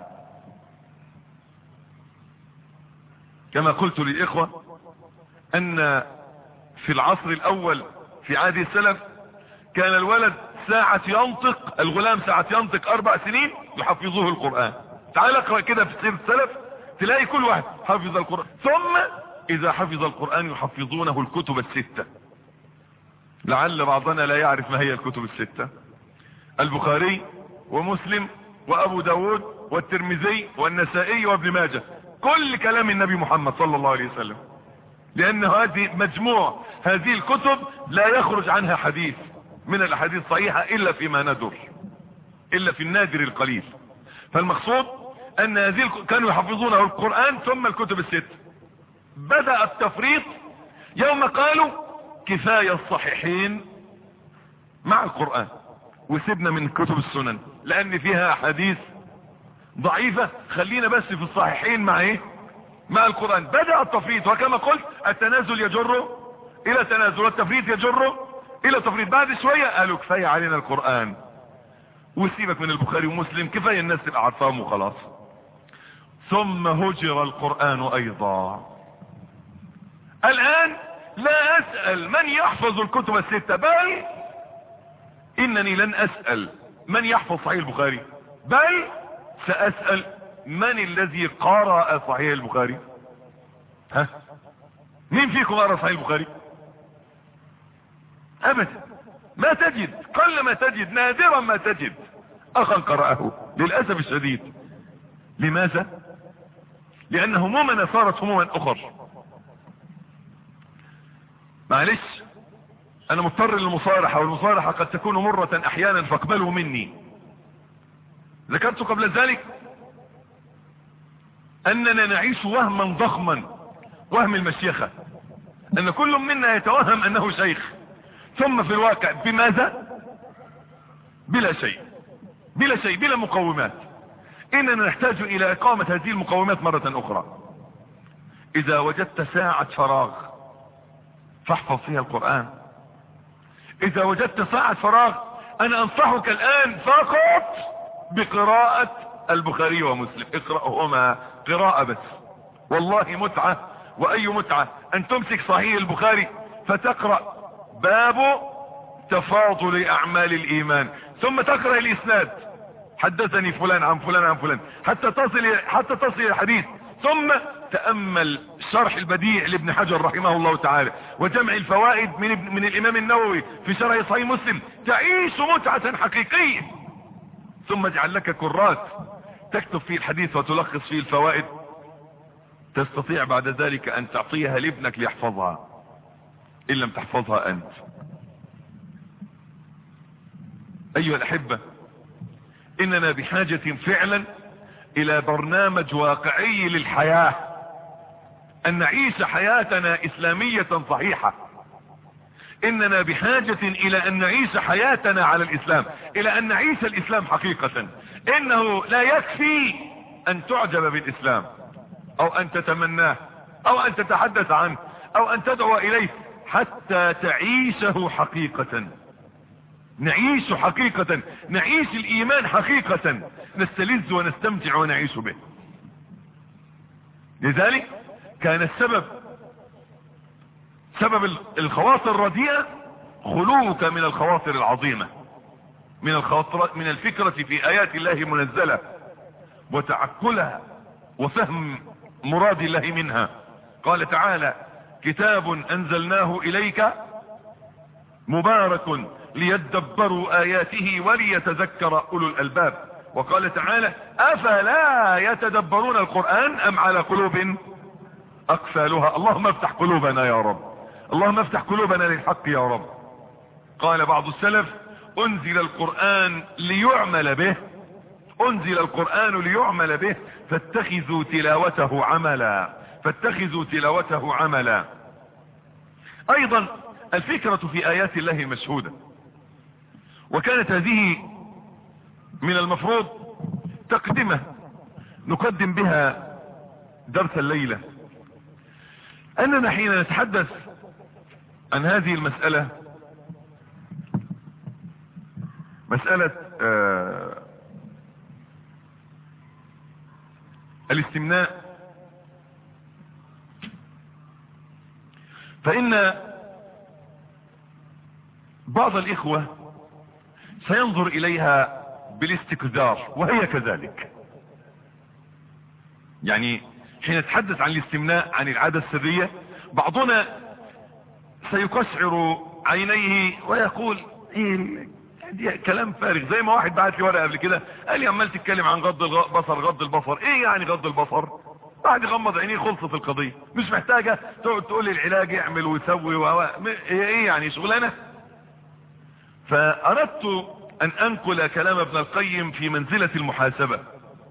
كما قلت للإخوة أن في العصر الأول في عهد السلف كان الولد ساعة ينطق، الغلام ساعة ينطق أربع سنين يحفظوه القرآن. تعال اقرأ كده في سيرة السلف تلاقي كل واحد حفظ القرآن، ثم إذا حفظ القرآن يحفظونه الكتب الستة. لعل بعضنا لا يعرف ما هي الكتب الستة: البخاري ومسلم وابو داود والترمذي والنسائي وابن ماجه، كل كلام النبي محمد صلى الله عليه وسلم. لان هذه مجموع هذه الكتب لا يخرج عنها حديث من الاحاديث الصحيحة الا فيما ندر، الا في النادر القليل. فالمقصود ان هذه كانوا يحفظونه القرآن ثم الكتب الست. بدأ التفريط يوم قالوا كفاية الصحيحين مع القرآن وسيبنا من كتب السنن لان فيها احاديث ضعيفة، خلينا بس في الصحيحين مع ايه؟ مع القرآن. بدأ التفريط، وكما قلت التنازل يجر الى تنازل والتفريط يجر الى تفريط. بعد شوية قالوا كفاية علينا القرآن وسيبك من البخاري ومسلم، كفاية الناس تبقى عارفاهم وخلاص. ثم هجر القرآن ايضا. الآن لا أسأل من يحفظ الكتب الستة، بل إنني لن أسأل من يحفظ صحيح البخاري، بل سأسأل من الذي قرأ صحيح البخاري. ها، مين فيكم قرأ صحيح البخاري؟ أبدا، ما تجد، قل ما تجد، نادرا ما تجد أخا قرأه للأسف الشديد. لماذا؟ لأن همومنا صارت هموما أخر. معلش، أنا مضطر للمصارحة، والمصارحة قد تكون مرة أحيانا، فاقبلوا مني. ذكرت قبل ذلك أننا نعيش وهما ضخما، وهم المشيخة، أن كل منا يتوهم أنه شيخ، ثم في الواقع بماذا؟ بلا شيء، بلا شيء، بلا مقومات. إننا نحتاج إلى إقامة هذه المقومات مرة أخرى. إذا وجدت ساعة فراغ فاحفظ فيها القرآن. إذا وجدت ساعة فراغ، أنا أنصحك الآن فقط بقراءة البخاري ومسلم. اقرأهما قراءة بس، والله متعة، وأي متعة أن تمسك صحيح البخاري فتقرأ باب تفاضل أعمال الإيمان، ثم تقرأ الإسناد، حدثني فلان عن فلان عن فلان، حتى تصل حتى تصل الحديث، ثم تأمل شرح البديع لابن حجر رحمه الله تعالى، وجمع الفوائد من, من الإمام النووي في شرح صحيح مسلم. تعيش متعة حقيقية. ثم اجعل لك كرات تكتب فيه الحديث وتلخص فيه الفوائد، تستطيع بعد ذلك أن تعطيها لابنك ليحفظها إن لم تحفظها أنت. أيها الأحبة، إننا بحاجة فعلا إلى برنامج واقعي للحياة، أن نعيش حياتنا إسلامية صحيحة. إننا بحاجة إلى أن نعيش حياتنا على الإسلام، إلى أن نعيش الإسلام حقيقة. إنه لا يكفي أن تعجب بالإسلام، أو أن تتمناه، أو أن تتحدث عنه، أو أن تدعو إليه، حتى تعيشه حقيقة. نعيش حقيقة، نعيش الإيمان حقيقة، نستلذ ونستمتع ونعيش به. لذلك كان السبب سبب الخواطر الرديئة خلوك من الخواطر العظيمة، من الخواطر من الفكرة في آيات الله المنزلة، وتعقلها وفهم مراد الله منها. قال تعالى: كتاب أنزلناه إليك مبارك ليدبروا آياته وليتذكر أولو الألباب. وقال تعالى: أفلا يتدبرون القرآن أم على قلوب أقفالها. اللهم افتح قلوبنا يا رب، اللهم افتح قلوبنا للحق يا رب. قال بعض السلف: أنزل القرآن ليعمل به، أنزل القرآن ليعمل به، فاتخذوا تلاوته عملا، فاتخذوا تلاوته عملا. أيضا الفكرة في آيات الله مشهودة، وكانت هذه من المفروض تقدمة نقدم بها درس الليلة، أننا حين نتحدث عن هذه المسألة، مسألة آه الاستمناء، فإن بعض الإخوة سينظر إليها بالاستقذار، وهي كذلك. يعني حين نتحدث عن الاستمناء، عن العادة السرية، بعضنا سيقشعر عينيه ويقول: ايه دي كلام فارغ. زي ما واحد بعت لي ورقه قبل كده قال لي: عمال تتكلم عن غض البصر، غض البصر ايه يعني غض البصر؟ واحد يغمض عينيه خلصت القضيه، مش محتاجه تقعد تقول لي العلاج اعمل وسوي و ايه يعني شغلانه. فاردت ان انقل كلام ابن القيم في منزله المحاسبه.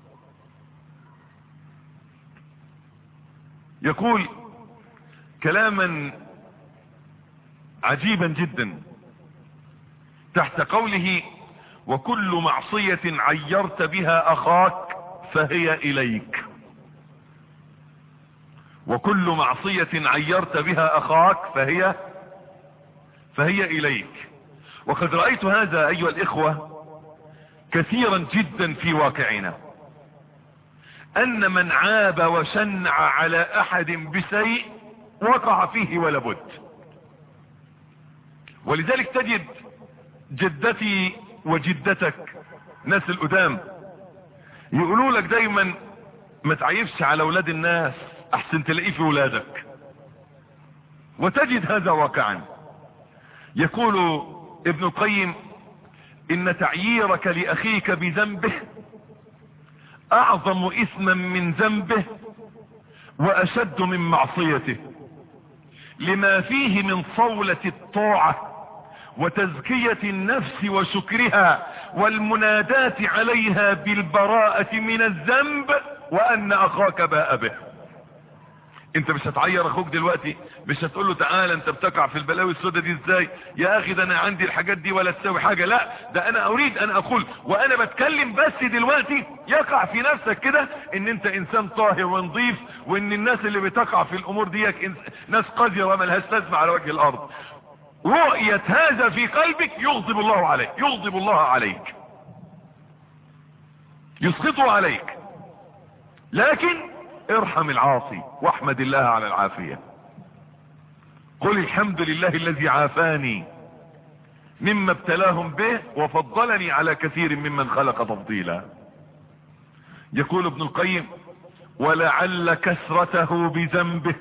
يقول كلاما عجيبا جدا تحت قوله: وكل معصية عيرت بها اخاك فهي اليك. وكل معصية عيرت بها اخاك فهي فهي اليك. وقد رأيت هذا ايها الاخوة كثيرا جدا في واقعنا، ان من عاب وشنع على احد بشيء وقع فيه ولا بد. ولذلك تجد جدتي وجدتك ناس القدام يقولوا لك دايما ما تعيبش على اولاد الناس احسن تلاقيه في ولادك، وتجد هذا واقعا. يقول ابن القيم ان تعييرك لاخيك بذنبه اعظم اثما من ذنبه واشد من معصيته، لما فيه من صولة الطاعة وتزكية النفس وشكرها والمناداة عليها بالبراءة من الذنب وان اخاك باء به. انت مش هتعير اخوك دلوقتي، مش هتقول له تعالى انت بتقع في البلاوي السوداء دي ازاي يا اخي، ده انا عندي الحاجات دي ولا تساوي حاجة. لا، ده انا اريد ان اقول وانا بتكلم بس دلوقتي يقع في نفسك كده ان انت انسان طاهر ونظيف، وان الناس اللي بتقع في الامور دي ناس قذرة ملهاش لازمة على وجه الارض. رؤية هذا في قلبك يغضب الله عليك، يغضب الله عليك، يسخطه عليك. لكن ارحم العاصي واحمد الله على العافية. قل الحمد لله الذي عافاني مما ابتلاهم به وفضلني على كثير ممن خلق تفضيلا. يقول ابن القيم ولعل كثرته بذنبه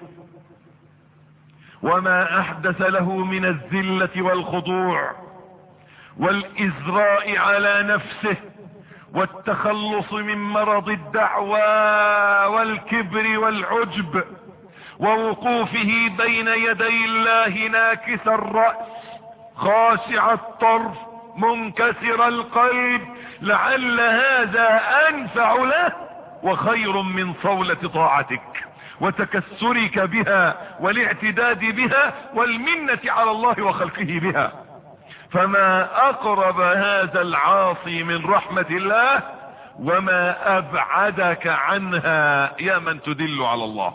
وما احدث له من الذلة والخضوع والازراء على نفسه والتخلص من مرض الدعوى والكبر والعجب ووقوفه بين يدي الله ناكس الرأس خاشع الطرف منكسر القلب، لعل هذا انفع له وخير من صولة طاعتك وتكسرك بها والاعتداد بها والمنة على الله وخلقه بها. فما اقرب هذا العاصي من رحمة الله وما ابعدك عنها يا من تدل على الله.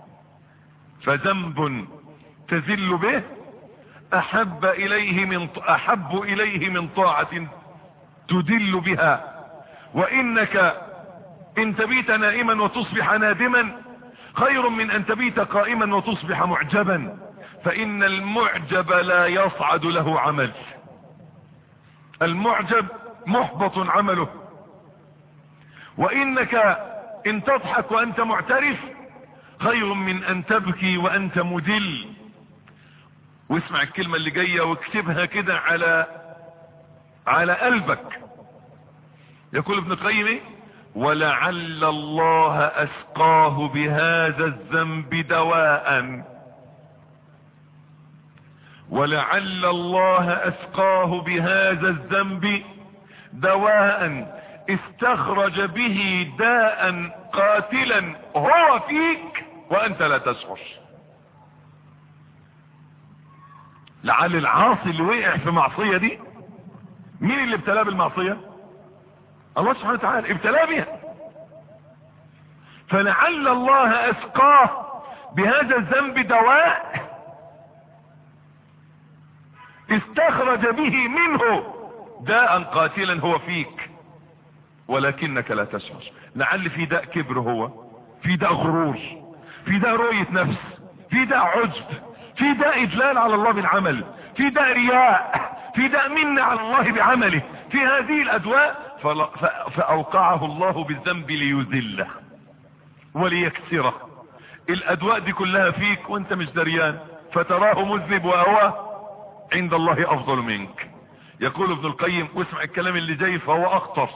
فذنب تذل به احب اليه من احب اليه من طاعة تدل بها. وانك ان تبيت نائما وتصبح نادما خير من ان تبيت قائما وتصبح معجبا، فان المعجب لا يصعد له عمل. المعجب محبط عمله. وانك ان تضحك وانت معترف خير من ان تبكي وانت مدل. واسمع الكلمة اللي جاية واكتبها كده على على قلبك. يقول ابن القيم ولعل الله اسقاه بهذا الذنب دواء ولعل الله اسقاه بهذا الذنب دواء استخرج به داء قاتلا هو فيك وانت لا تشعر. لعل العاصي اللي وقع في معصية دي، مين اللي ابتلاه بالمعصية؟ الله سبحانه وتعالى ابتلاه بها. فلعل الله اسقاه بهذا الذنب دواء استخرج به منه داء قاتلا هو فيك ولكنك لا تشعر. لعل في داء كبر، هو في داء غرور، في داء رؤية نفس، في داء عجب، في داء ادلال على الله بالعمل، في داء رياء، في داء منة على الله بعمله. في هذه الادواء فاوقعه الله بالذنب ليذله وليكسره. الادواء دي كلها فيك وانت مش دريان، فتراه مذنب وهو عند الله افضل منك. يقول ابن القيم واسمع الكلام اللي جاي فهو اخطر.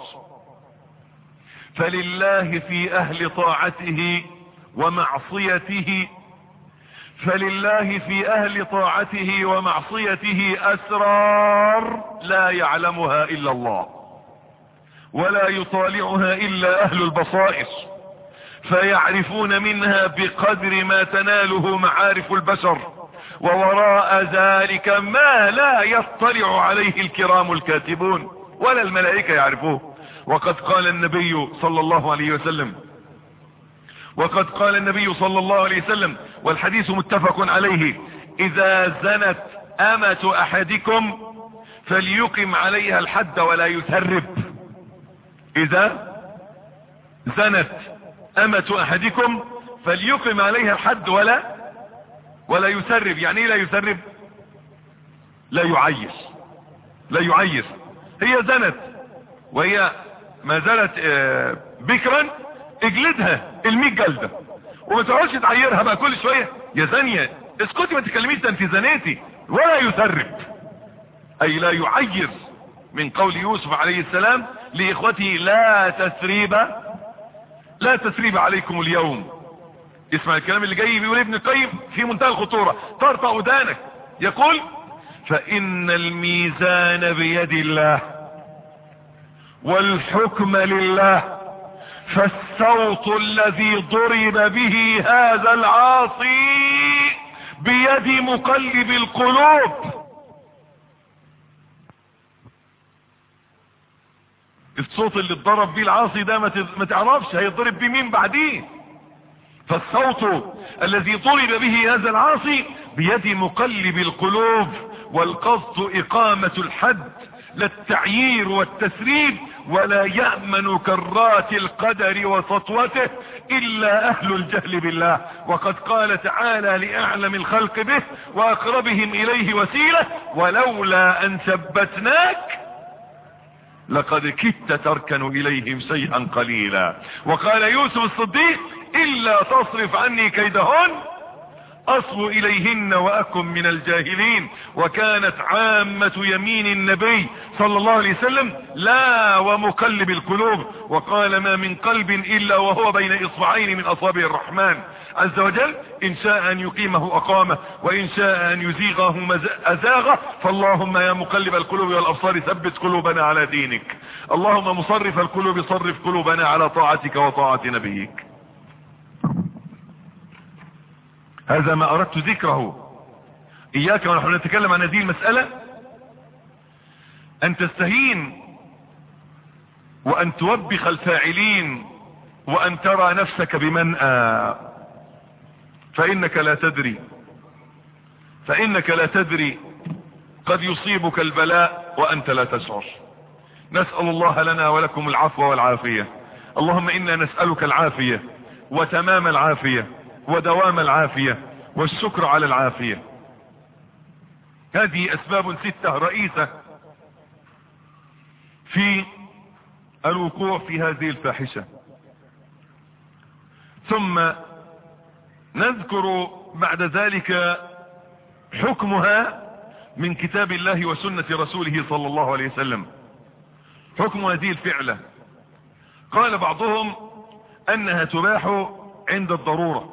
فلله في اهل طاعته ومعصيته فلله في اهل طاعته ومعصيته اسرار لا يعلمها الا الله ولا يطالعها الا اهل البصائر، فيعرفون منها بقدر ما تناله معارف البشر، ووراء ذلك ما لا يطلع عليه الكرام الكاتبون ولا الملائكة يعرفوه. وقد قال النبي صلى الله عليه وسلم وقد قال النبي صلى الله عليه وسلم والحديث متفق عليه: اذا زنت امة احدكم فليقم عليها الحد ولا يثرب. اذا زنت امة احدكم فليقم عليها الحد ولا ولا يسرب. يعني ايه لا يسرب؟ لا يعير، لا يعير. هي زنت وهي ما زالت بكرا، اجلدها المية جلدة، وما تقعدش تعيرها بقى كل شوية يا زانية اسكتي ما تكلميش ده انت زنيتي. ولا يسرب اي لا يعير، من قول يوسف عليه السلام لاخوته لا تسريب، لا تسريب عليكم اليوم. اسمع الكلام اللي جاي، بيقول ابن القيم في منتهى الخطورة، طرطق ودانك. يقول فإن الميزان بيد الله والحكم لله، فالصوت الذي ضرب به هذا العاصي بيد مقلب القلوب. الصوت اللي اتضرب بيه العاصي ده ما تعرفش هيضرب بيه مين بعدين. فالصوت الذي ضرب به هذا العاصي بيد مقلب القلوب، والقصد إقامة الحد لا التعيير والتسريب، ولا يأمن كرات القدر وسطوته إلا أهل الجهل بالله. وقد قال تعالى لأعلم الخلق به وأقربهم إليه وسيلة ولولا أن ثبتناك لقد كدت تركن إليهم شيئا قليلا. وقال يوسف الصديق إلا تصرف عني كيدهن أصب إليهن وأكن من الجاهلين. وكانت عامة يمين النبي صلى الله عليه وسلم لا ومقلب القلوب. وقال ما من قلب إلا وهو بين إصبعين من أصابع الرحمن عز وجل، إن شاء أن يقيمه أقامه وإن شاء أن يزيغه أزاغه. فاللهم يا مقلب القلوب والأبصار ثبت قلوبنا على دينك، اللهم مصرف القلوب صرف قلوبنا على طاعتك وطاعة نبيك. هذا ما أردت ذكره إياك ونحن نتكلم عن هذه المسألة أن تستهين وأن توبخ الفاعلين وأن ترى نفسك بمنأى، فإنك لا تدري، فإنك لا تدري قد يصيبك البلاء وأنت لا تشعر. نسأل الله لنا ولكم العفو والعافية. اللهم إنا نسألك العافية وتمام العافية ودوام العافية والشكر على العافية. هذه أسباب ستة رئيسة في الوقوع في هذه الفاحشة. ثم نذكر بعد ذلك حكمها من كتاب الله وسنة رسوله صلى الله عليه وسلم. حكم هذه الفعلة، قال بعضهم أنها تباح عند الضرورة،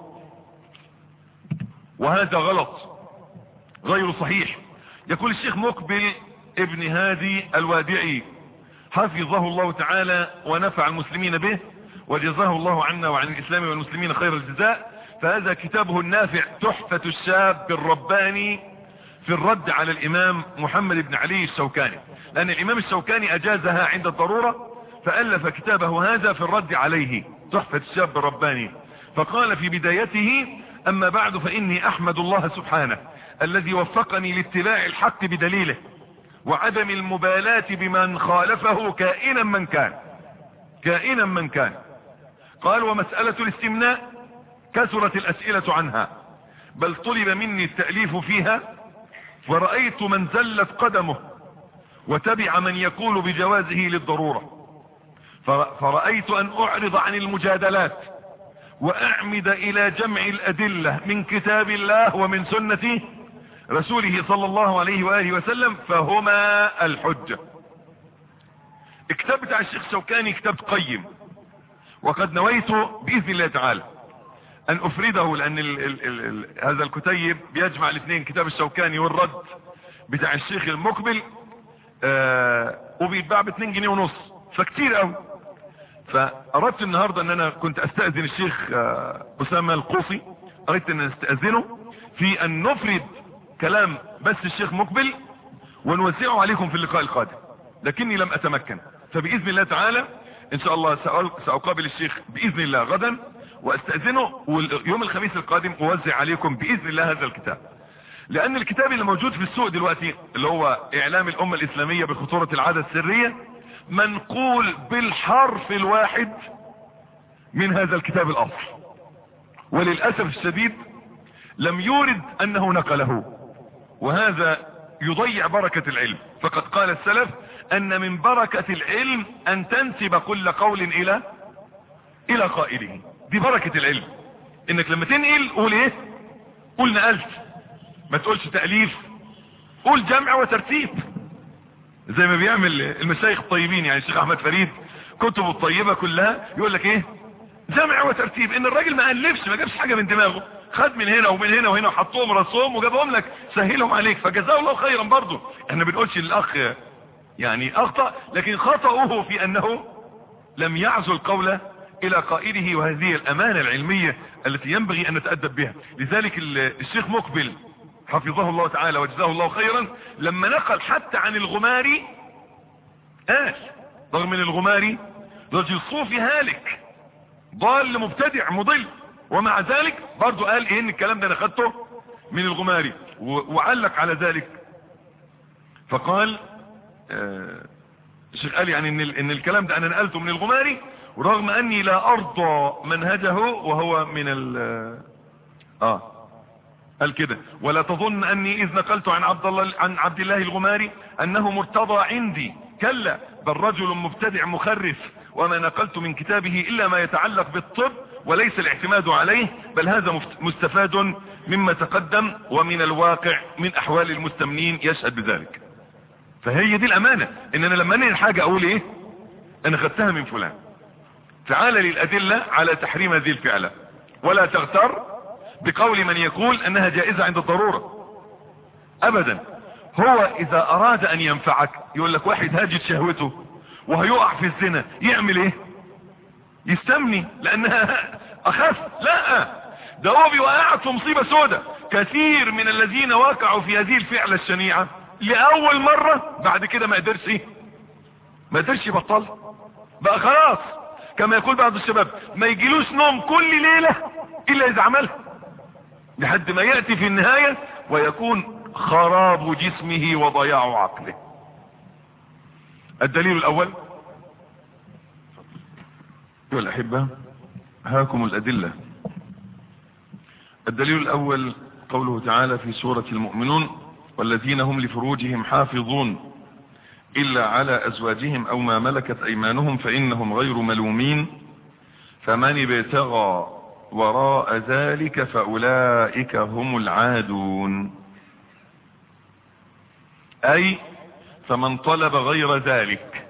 وهذا غلط غير صحيح. يقول الشيخ مقبل ابن هادي الوادعي حفظه الله تعالى ونفع المسلمين به وجزاه الله عنا وعن الإسلام والمسلمين خير الجزاء، فهذا كتابه النافع تحفة الشاب الرباني في الرد على الإمام محمد بن علي الشوكاني، لأن الإمام الشوكاني أجازها عند الضرورة فألف كتابه هذا في الرد عليه تحفة الشاب الرباني. فقال في بدايته أما بعد فإني أحمد الله سبحانه الذي وفقني لاتباع الحق بدليله وعدم المبالاة بمن خالفه كائنا من كان، كائنا من كان. قال ومسألة الاستمناء كثرت الأسئلة عنها، بل طلب مني التأليف فيها، ورأيت من زلت قدمه وتبع من يقول بجوازه للضرورة، فرأيت أن أعرض عن المجادلات وأعمد إلى جمع الأدلة من كتاب الله ومن سنة رسوله صلى الله عليه وآله وسلم، فهما الحجة. كتاب بتاع الشيخ شوكاني كتاب قيم، وقد نويت بإذن الله تعالى أن أفرده، لأن ال ال ال ال هذا الكتيب بيجمع الاثنين، كتاب الشوكاني والرد بتاع الشيخ المقبل، آه وبيتباع باتنين جنيه ونص، فكتير قوي. فأردت النهاردة أن أنا كنت أستأذن الشيخ آه أسامة القوصي، أردت أن أستأذنه في أن نفرد كلام بس الشيخ مقبل ونوزعه عليكم في اللقاء القادم، لكني لم أتمكن. فبإذن الله تعالى إن شاء الله سأقابل الشيخ بإذن الله غدا واستأذنه، ويوم الخميس القادم أوزع عليكم بإذن الله هذا الكتاب، لأن الكتاب اللي موجود في السوق دلوقتي اللي هو إعلام الأمة الإسلامية بخطورة العادة السرية منقول بالحرف الواحد من هذا الكتاب الأصل. وللأسف الشديد لم يورد انه نقله، وهذا يضيع بركة العلم. فقد قال السلف ان من بركة العلم ان تنسب كل قول الى الى قائله. دي بركة العلم، انك لما تنقل قول ايه؟ قول نقلت، ما تقولش تأليف، قول جمع وترتيب زي ما بيعمل المشايخ الطيبين. يعني الشيخ احمد فريد كتبه الطيبة كلها يقول لك ايه؟ جمع وترتيب. ان الراجل ما ألفش، ما جابش حاجة من دماغه، خد من هنا ومن هنا وهنا وحطهم رسوم وجابهم لك، سهلهم عليك، فجزاه الله خيرا. برضه احنا بنقولش للاخ يعني اخطأ، لكن خطأه في انه لم يعزل القول الى قائله، وهذه الامانة العلمية التي ينبغي ان نتأدب بها. لذلك الشيخ مقبل حفظه الله تعالى وجزاه الله خيرا لما نقل حتى عن الغماري قال، رغم ان الغماري رجل صوفي هالك ضال مبتدع مضل، ومع ذلك برضو قال ايه؟ ان الكلام ده انا خدته من الغماري، وعلق على ذلك فقال آه الشيخ قال يعني ان, إن الكلام ده انا نقلته من الغماري، ورغم اني لا ارضى منهجه وهو من ال اه قال كده: ولا تظن اني اذ نقلت عن عبد الله عن عبد الله الغماري انه مرتضى عندي، كلا، بل رجل مبتدع مخرف، وما نقلت من كتابه الا ما يتعلق بالطب وليس الاعتماد عليه، بل هذا مستفاد مما تقدم ومن الواقع من احوال المستمنين يشهد بذلك. فهي دي الامانة، ان انا لما انقل حاجة اقول ايه؟ انا خدتها من فلان. تعال للادلة على تحريم هذه الفعلة، ولا تغتر بقول من يقول انها جائزة عند الضرورة ابدا. هو اذا اراد ان ينفعك يقول لك واحد هاجت شهوته وهيقع في الزنا، يعمل ايه؟ يستمني لانها اخف؟ لا، ده هو بيوقعك في مصيبة سودة. كثير من الذين وقعوا في هذه الفعلة الشنيعة لاول مرة بعد كده ما قدرش ايه؟ ما قدرش يبطل بقى خلاص. كما يقول بعض الشباب: ما يجيلوش نوم كل ليلة الا اذا عملها، لحد ما يأتي في النهاية ويكون خراب جسمه وضياع عقله. الدليل الاول ايها الاحبة، هاكم الادلة. الدليل الاول قوله تعالى في سورة المؤمنون: والذين هم لفروجهم حافظون الا على ازواجهم او ما ملكت ايمانهم فانهم غير ملومين فمن ابتغى وراء ذلك فاولئك هم العادون. اي فمن طلب غير ذلك.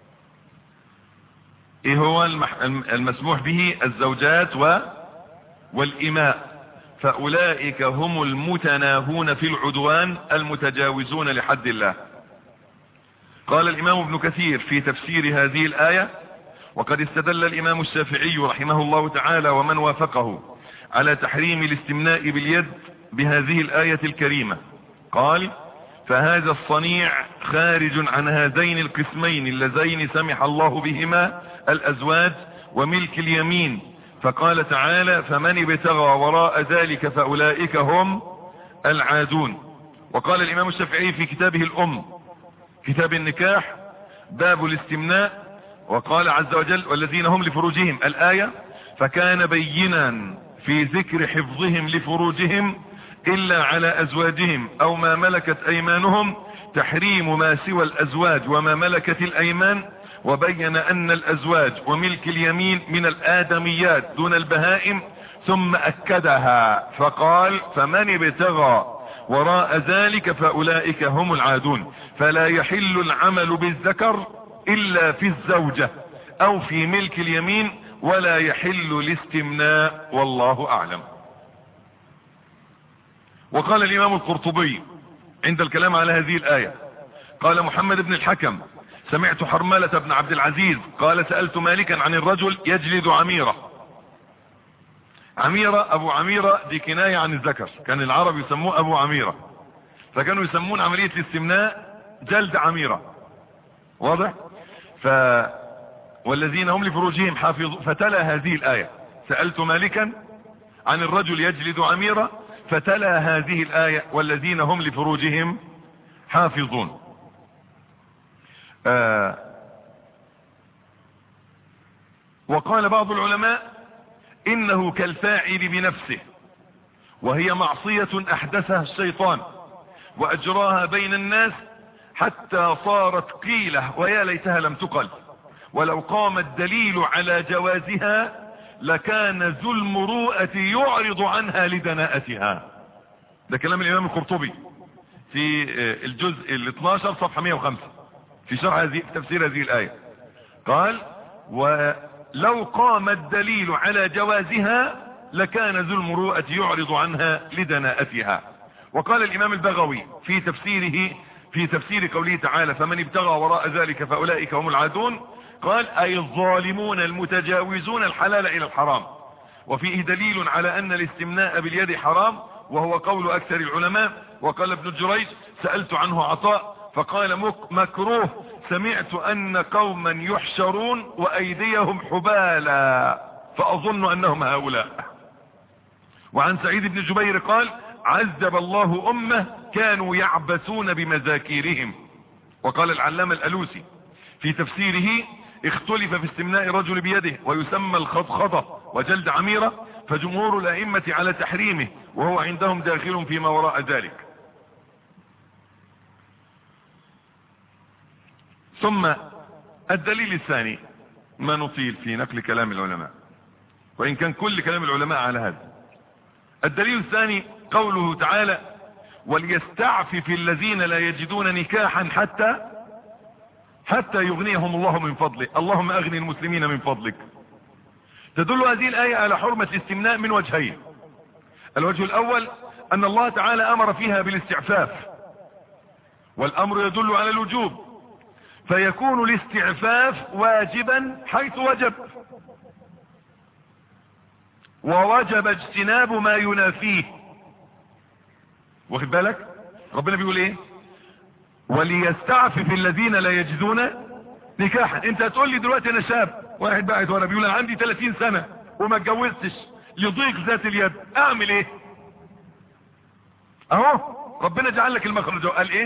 ايه هو المسموح به؟ الزوجات و والإماء، فاولئك هم المتناهون في العدوان المتجاوزون لحد الله. قال الامام ابن كثير في تفسير هذه الآية: وقد استدل الامام الشافعي رحمه الله تعالى ومن وافقه على تحريم الاستمناء باليد بهذه الآية الكريمة. قال: فهذا الصنيع خارج عن هذين القسمين اللذين سمح الله بهما الازواج وملك اليمين، فقال تعالى: فمن ابتغى وراء ذلك فاولئك هم العادون. وقال الامام الشافعي في كتابه الام كتاب النكاح باب الاستمناء، وقال عز وجل: والذين هم لفروجهم الآية، فكان بينا في ذكر حفظهم لفروجهم إلا على أزواجهم أو ما ملكت أيمانهم تحريم ما سوى الأزواج وما ملكت الأيمان، وبين أن الأزواج وملك اليمين من الآدميات دون البهائم، ثم أكدها فقال: فمن ابتغى وراء ذلك فأولئك هم العادون. فلا يحل العمل بالذكر إلا في الزوجة أو في ملك اليمين، ولا يحل الاستمناء، والله أعلم. وقال الإمام القرطبي عند الكلام على هذه الآية: قال محمد بن الحكم: سمعت حرملة بن عبد العزيز قال: سألت مالكا عن الرجل يجلد عميرة. عميرة أبو عميرة دي كناية عن الذكر، كان العرب يسموه أبو عميرة، فكانوا يسمون عملية الاستمناء جلد عميرة. واضح؟ ف والذين هم لفروجهم حافظون، فتلا هذه الآية: سألت مالكا عن الرجل يجلد عميرة، فتلا هذه الآية: والذين هم لفروجهم حافظون. آه وقال بعض العلماء: إنه كالفاعل بنفسه، وهي معصية أحدثها الشيطان وأجراها بين الناس حتى صارت قيلة ويا ليتها لم تقل، ولو قام الدليل على جوازها لكان ذو المروءة يعرض عنها لدناءتها. ده كلام الإمام القرطبي في الجزء الاثناشر صفحة مئة وخمسة في شرح هذه تفسير هذه الآية. قال ولو قام الدليل على جوازها لكان ذو المروءة يعرض عنها لدناءتها. وقال الإمام البغوي في تفسيره في تفسير قوله تعالى فمن ابتغى وراء ذلك فأولئك هم العادون، قال أي الظالمون المتجاوزون الحلال إلى الحرام. وفيه دليل على أن الاستمناء باليد حرام، وهو قول أكثر العلماء. وقال ابن جريج سألت عنه عطاء فقال مكروه، سمعت أن قوما يحشرون وأيديهم حبالا فأظن أنهم هؤلاء. وعن سعيد بن جبير قال عذب الله أمة كانوا يعبثون بمذاكيرهم. وقال العلامة الألوسي في تفسيره اختلف في استمناء الرجل بيده ويسمى الخضخضة وجلد عميرة، فجمهور الأئمة على تحريمه وهو عندهم داخل فيما وراء ذلك. ثم الدليل الثاني، ما نطيل في نقل كلام العلماء وإن كان كل كلام العلماء على هذا. الدليل الثاني قوله تعالى وليستعفف الذين لا يجدون نكاحا حتى حتى يغنيهم الله من فضله. اللهم اغني المسلمين من فضلك. تدل هذه الآية على حرمة الاستمناء من وجهين. الوجه الأول أن الله تعالى أمر فيها بالاستعفاف، والأمر يدل على الوجوب، فيكون الاستعفاف واجبا حيث وجب، ووجب اجتناب ما ينافيه. واخد بالك؟ ربنا بيقول ايه؟ وليستعفف الذين لا يجدون نكاحا. انت هتقول لي دلوقتي انا شاب، واحد بعد وانا بيقول انا عندي ثلاثين سنة وما اتجوزتش لضيق ذات اليد، اعمل ايه؟ اهو ربنا جعل لك المخرج وقال ايه؟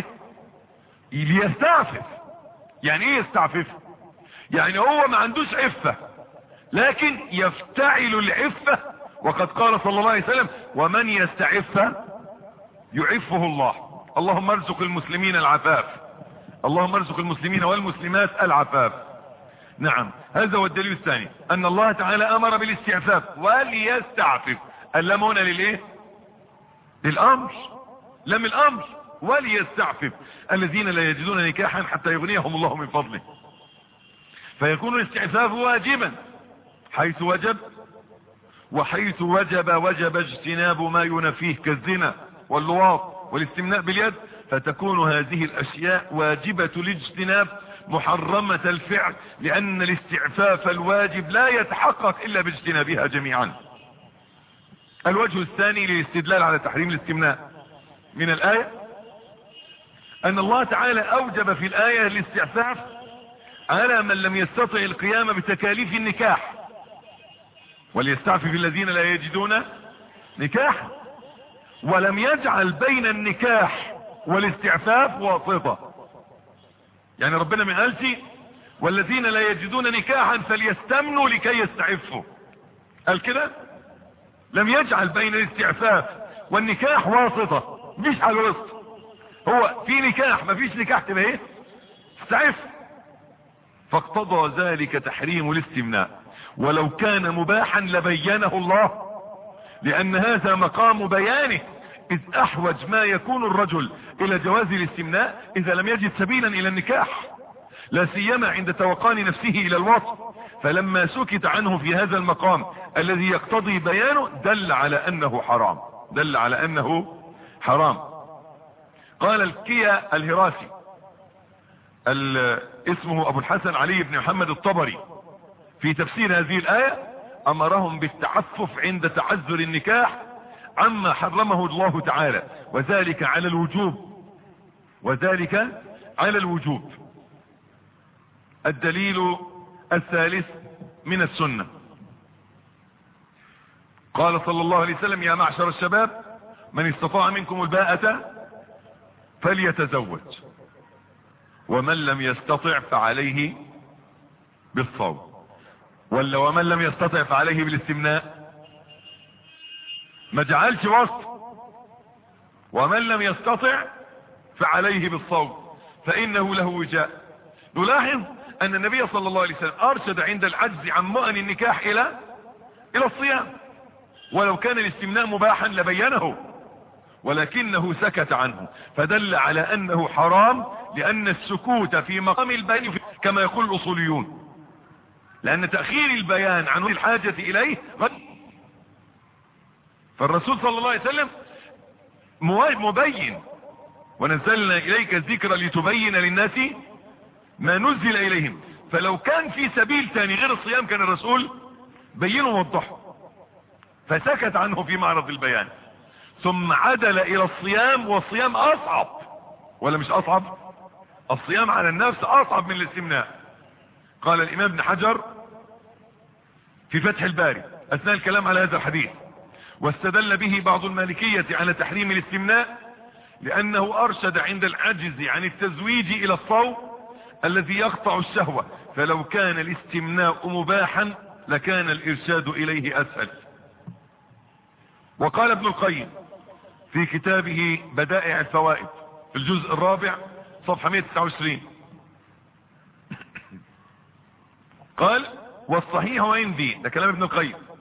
ليستعفف. يعني ايه يستعفف؟ يعني هو ما عندوش عفة لكن يفتعل العفة، وقد قال صلى الله عليه وسلم ومن يستعف يعفه الله. اللهم ارزق المسلمين العفاف، اللهم ارزق المسلمين والمسلمات العفاف. نعم، هذا هو الدليل الثاني، ان الله تعالى امر بالاستعفاف وليستعفف. اللام هنا للايه؟ للامر، لم الامر. وليستعفف الذين لا يجدون نكاحا حتى يغنيهم الله من فضله. فيكون الاستعفاف واجبا حيث وجب، وحيث وجب وجب اجتناب ما ينافيه كالزنا واللواط والاستمناء باليد، فتكون هذه الاشياء واجبة الاجتناب محرمة الفعل، لان الاستعفاف الواجب لا يتحقق الا باجتنابها جميعا. الوجه الثاني للاستدلال على تحريم الاستمناء من الآية ان الله تعالى اوجب في الآية الاستعفاف على من لم يستطع القيام بتكاليف النكاح، وليستعفف الذين لا يجدون نكاحا، ولم يجعل بين النكاح والاستعفاف واسطة. يعني ربنا ما قالش والذين لا يجدون نكاحا فليستمنوا لكي يستعفوا، قال كده؟ لم يجعل بين الاستعفاف والنكاح واسطة، مش على الوسط. هو في نكاح ما فيش نكاح تبقى ايه؟ استعف. فاقتضى ذلك تحريم الاستمناء، ولو كان مباحا لبينه الله، لان هذا مقام بيانه، اذ احوج ما يكون الرجل الى جواز الاستمناء اذا لم يجد سبيلا الى النكاح، لا سيما عند توقان نفسه الى الوطن. فلما سكت عنه في هذا المقام الذي يقتضي بيانه دل على انه حرام، دل على انه حرام. قال الكيا الهراسي اسمه ابو الحسن علي بن محمد الطبري في تفسير هذه الآية امرهم بالتعفف عند تعذر النكاح عما حرمه الله تعالى، وذلك على الوجوب، وذلك على الوجوب. الدليل الثالث من السنة، قال صلى الله عليه وسلم يا معشر الشباب من استطاع منكم الباءة فليتزوج، ومن لم يستطع فعليه بالصوم، ولا ومن لم يستطع فعليه بالاستمناء. ما جعلش وسط. ومن لم يستطع فعليه بالصوم فإنه له وجاء. نلاحظ أن النبي صلى الله عليه وسلم أرشد عند العجز عن مؤن النكاح إلى إلى الصيام، ولو كان الاستمناء مباحا لبينه، ولكنه سكت عنه، فدل على أنه حرام، لأن السكوت في مقام البيان كما يقول الأصوليون، لأن تأخير البيان عن الحاجة إليه غد. فالرسول صلى الله عليه وسلم مبين، ونزلنا إليك الذكر لتبين للناس ما نزل إليهم. فلو كان في سبيل ثاني غير الصيام كان الرسول بينه ووضحه، فسكت عنه في معرض البيان، ثم عدل إلى الصيام. والصيام أصعب ولا مش أصعب؟ الصيام على النفس أصعب من الاستمناء. قال الإمام ابن حجر في فتح الباري أثناء الكلام على هذا الحديث: واستدل به بعض المالكية على تحريم الاستمناء لأنه أرشد عند العجز عن التزويج إلى الصوم الذي يقطع الشهوة، فلو كان الاستمناء مباحا لكان الإرشاد إليه أسهل. وقال ابن القيم في كتابه بدائع الفوائد الجزء الرابع صفحة مئة وتسعة وعشرين قال: والصحيح عندي، ده كلام ابن القيم،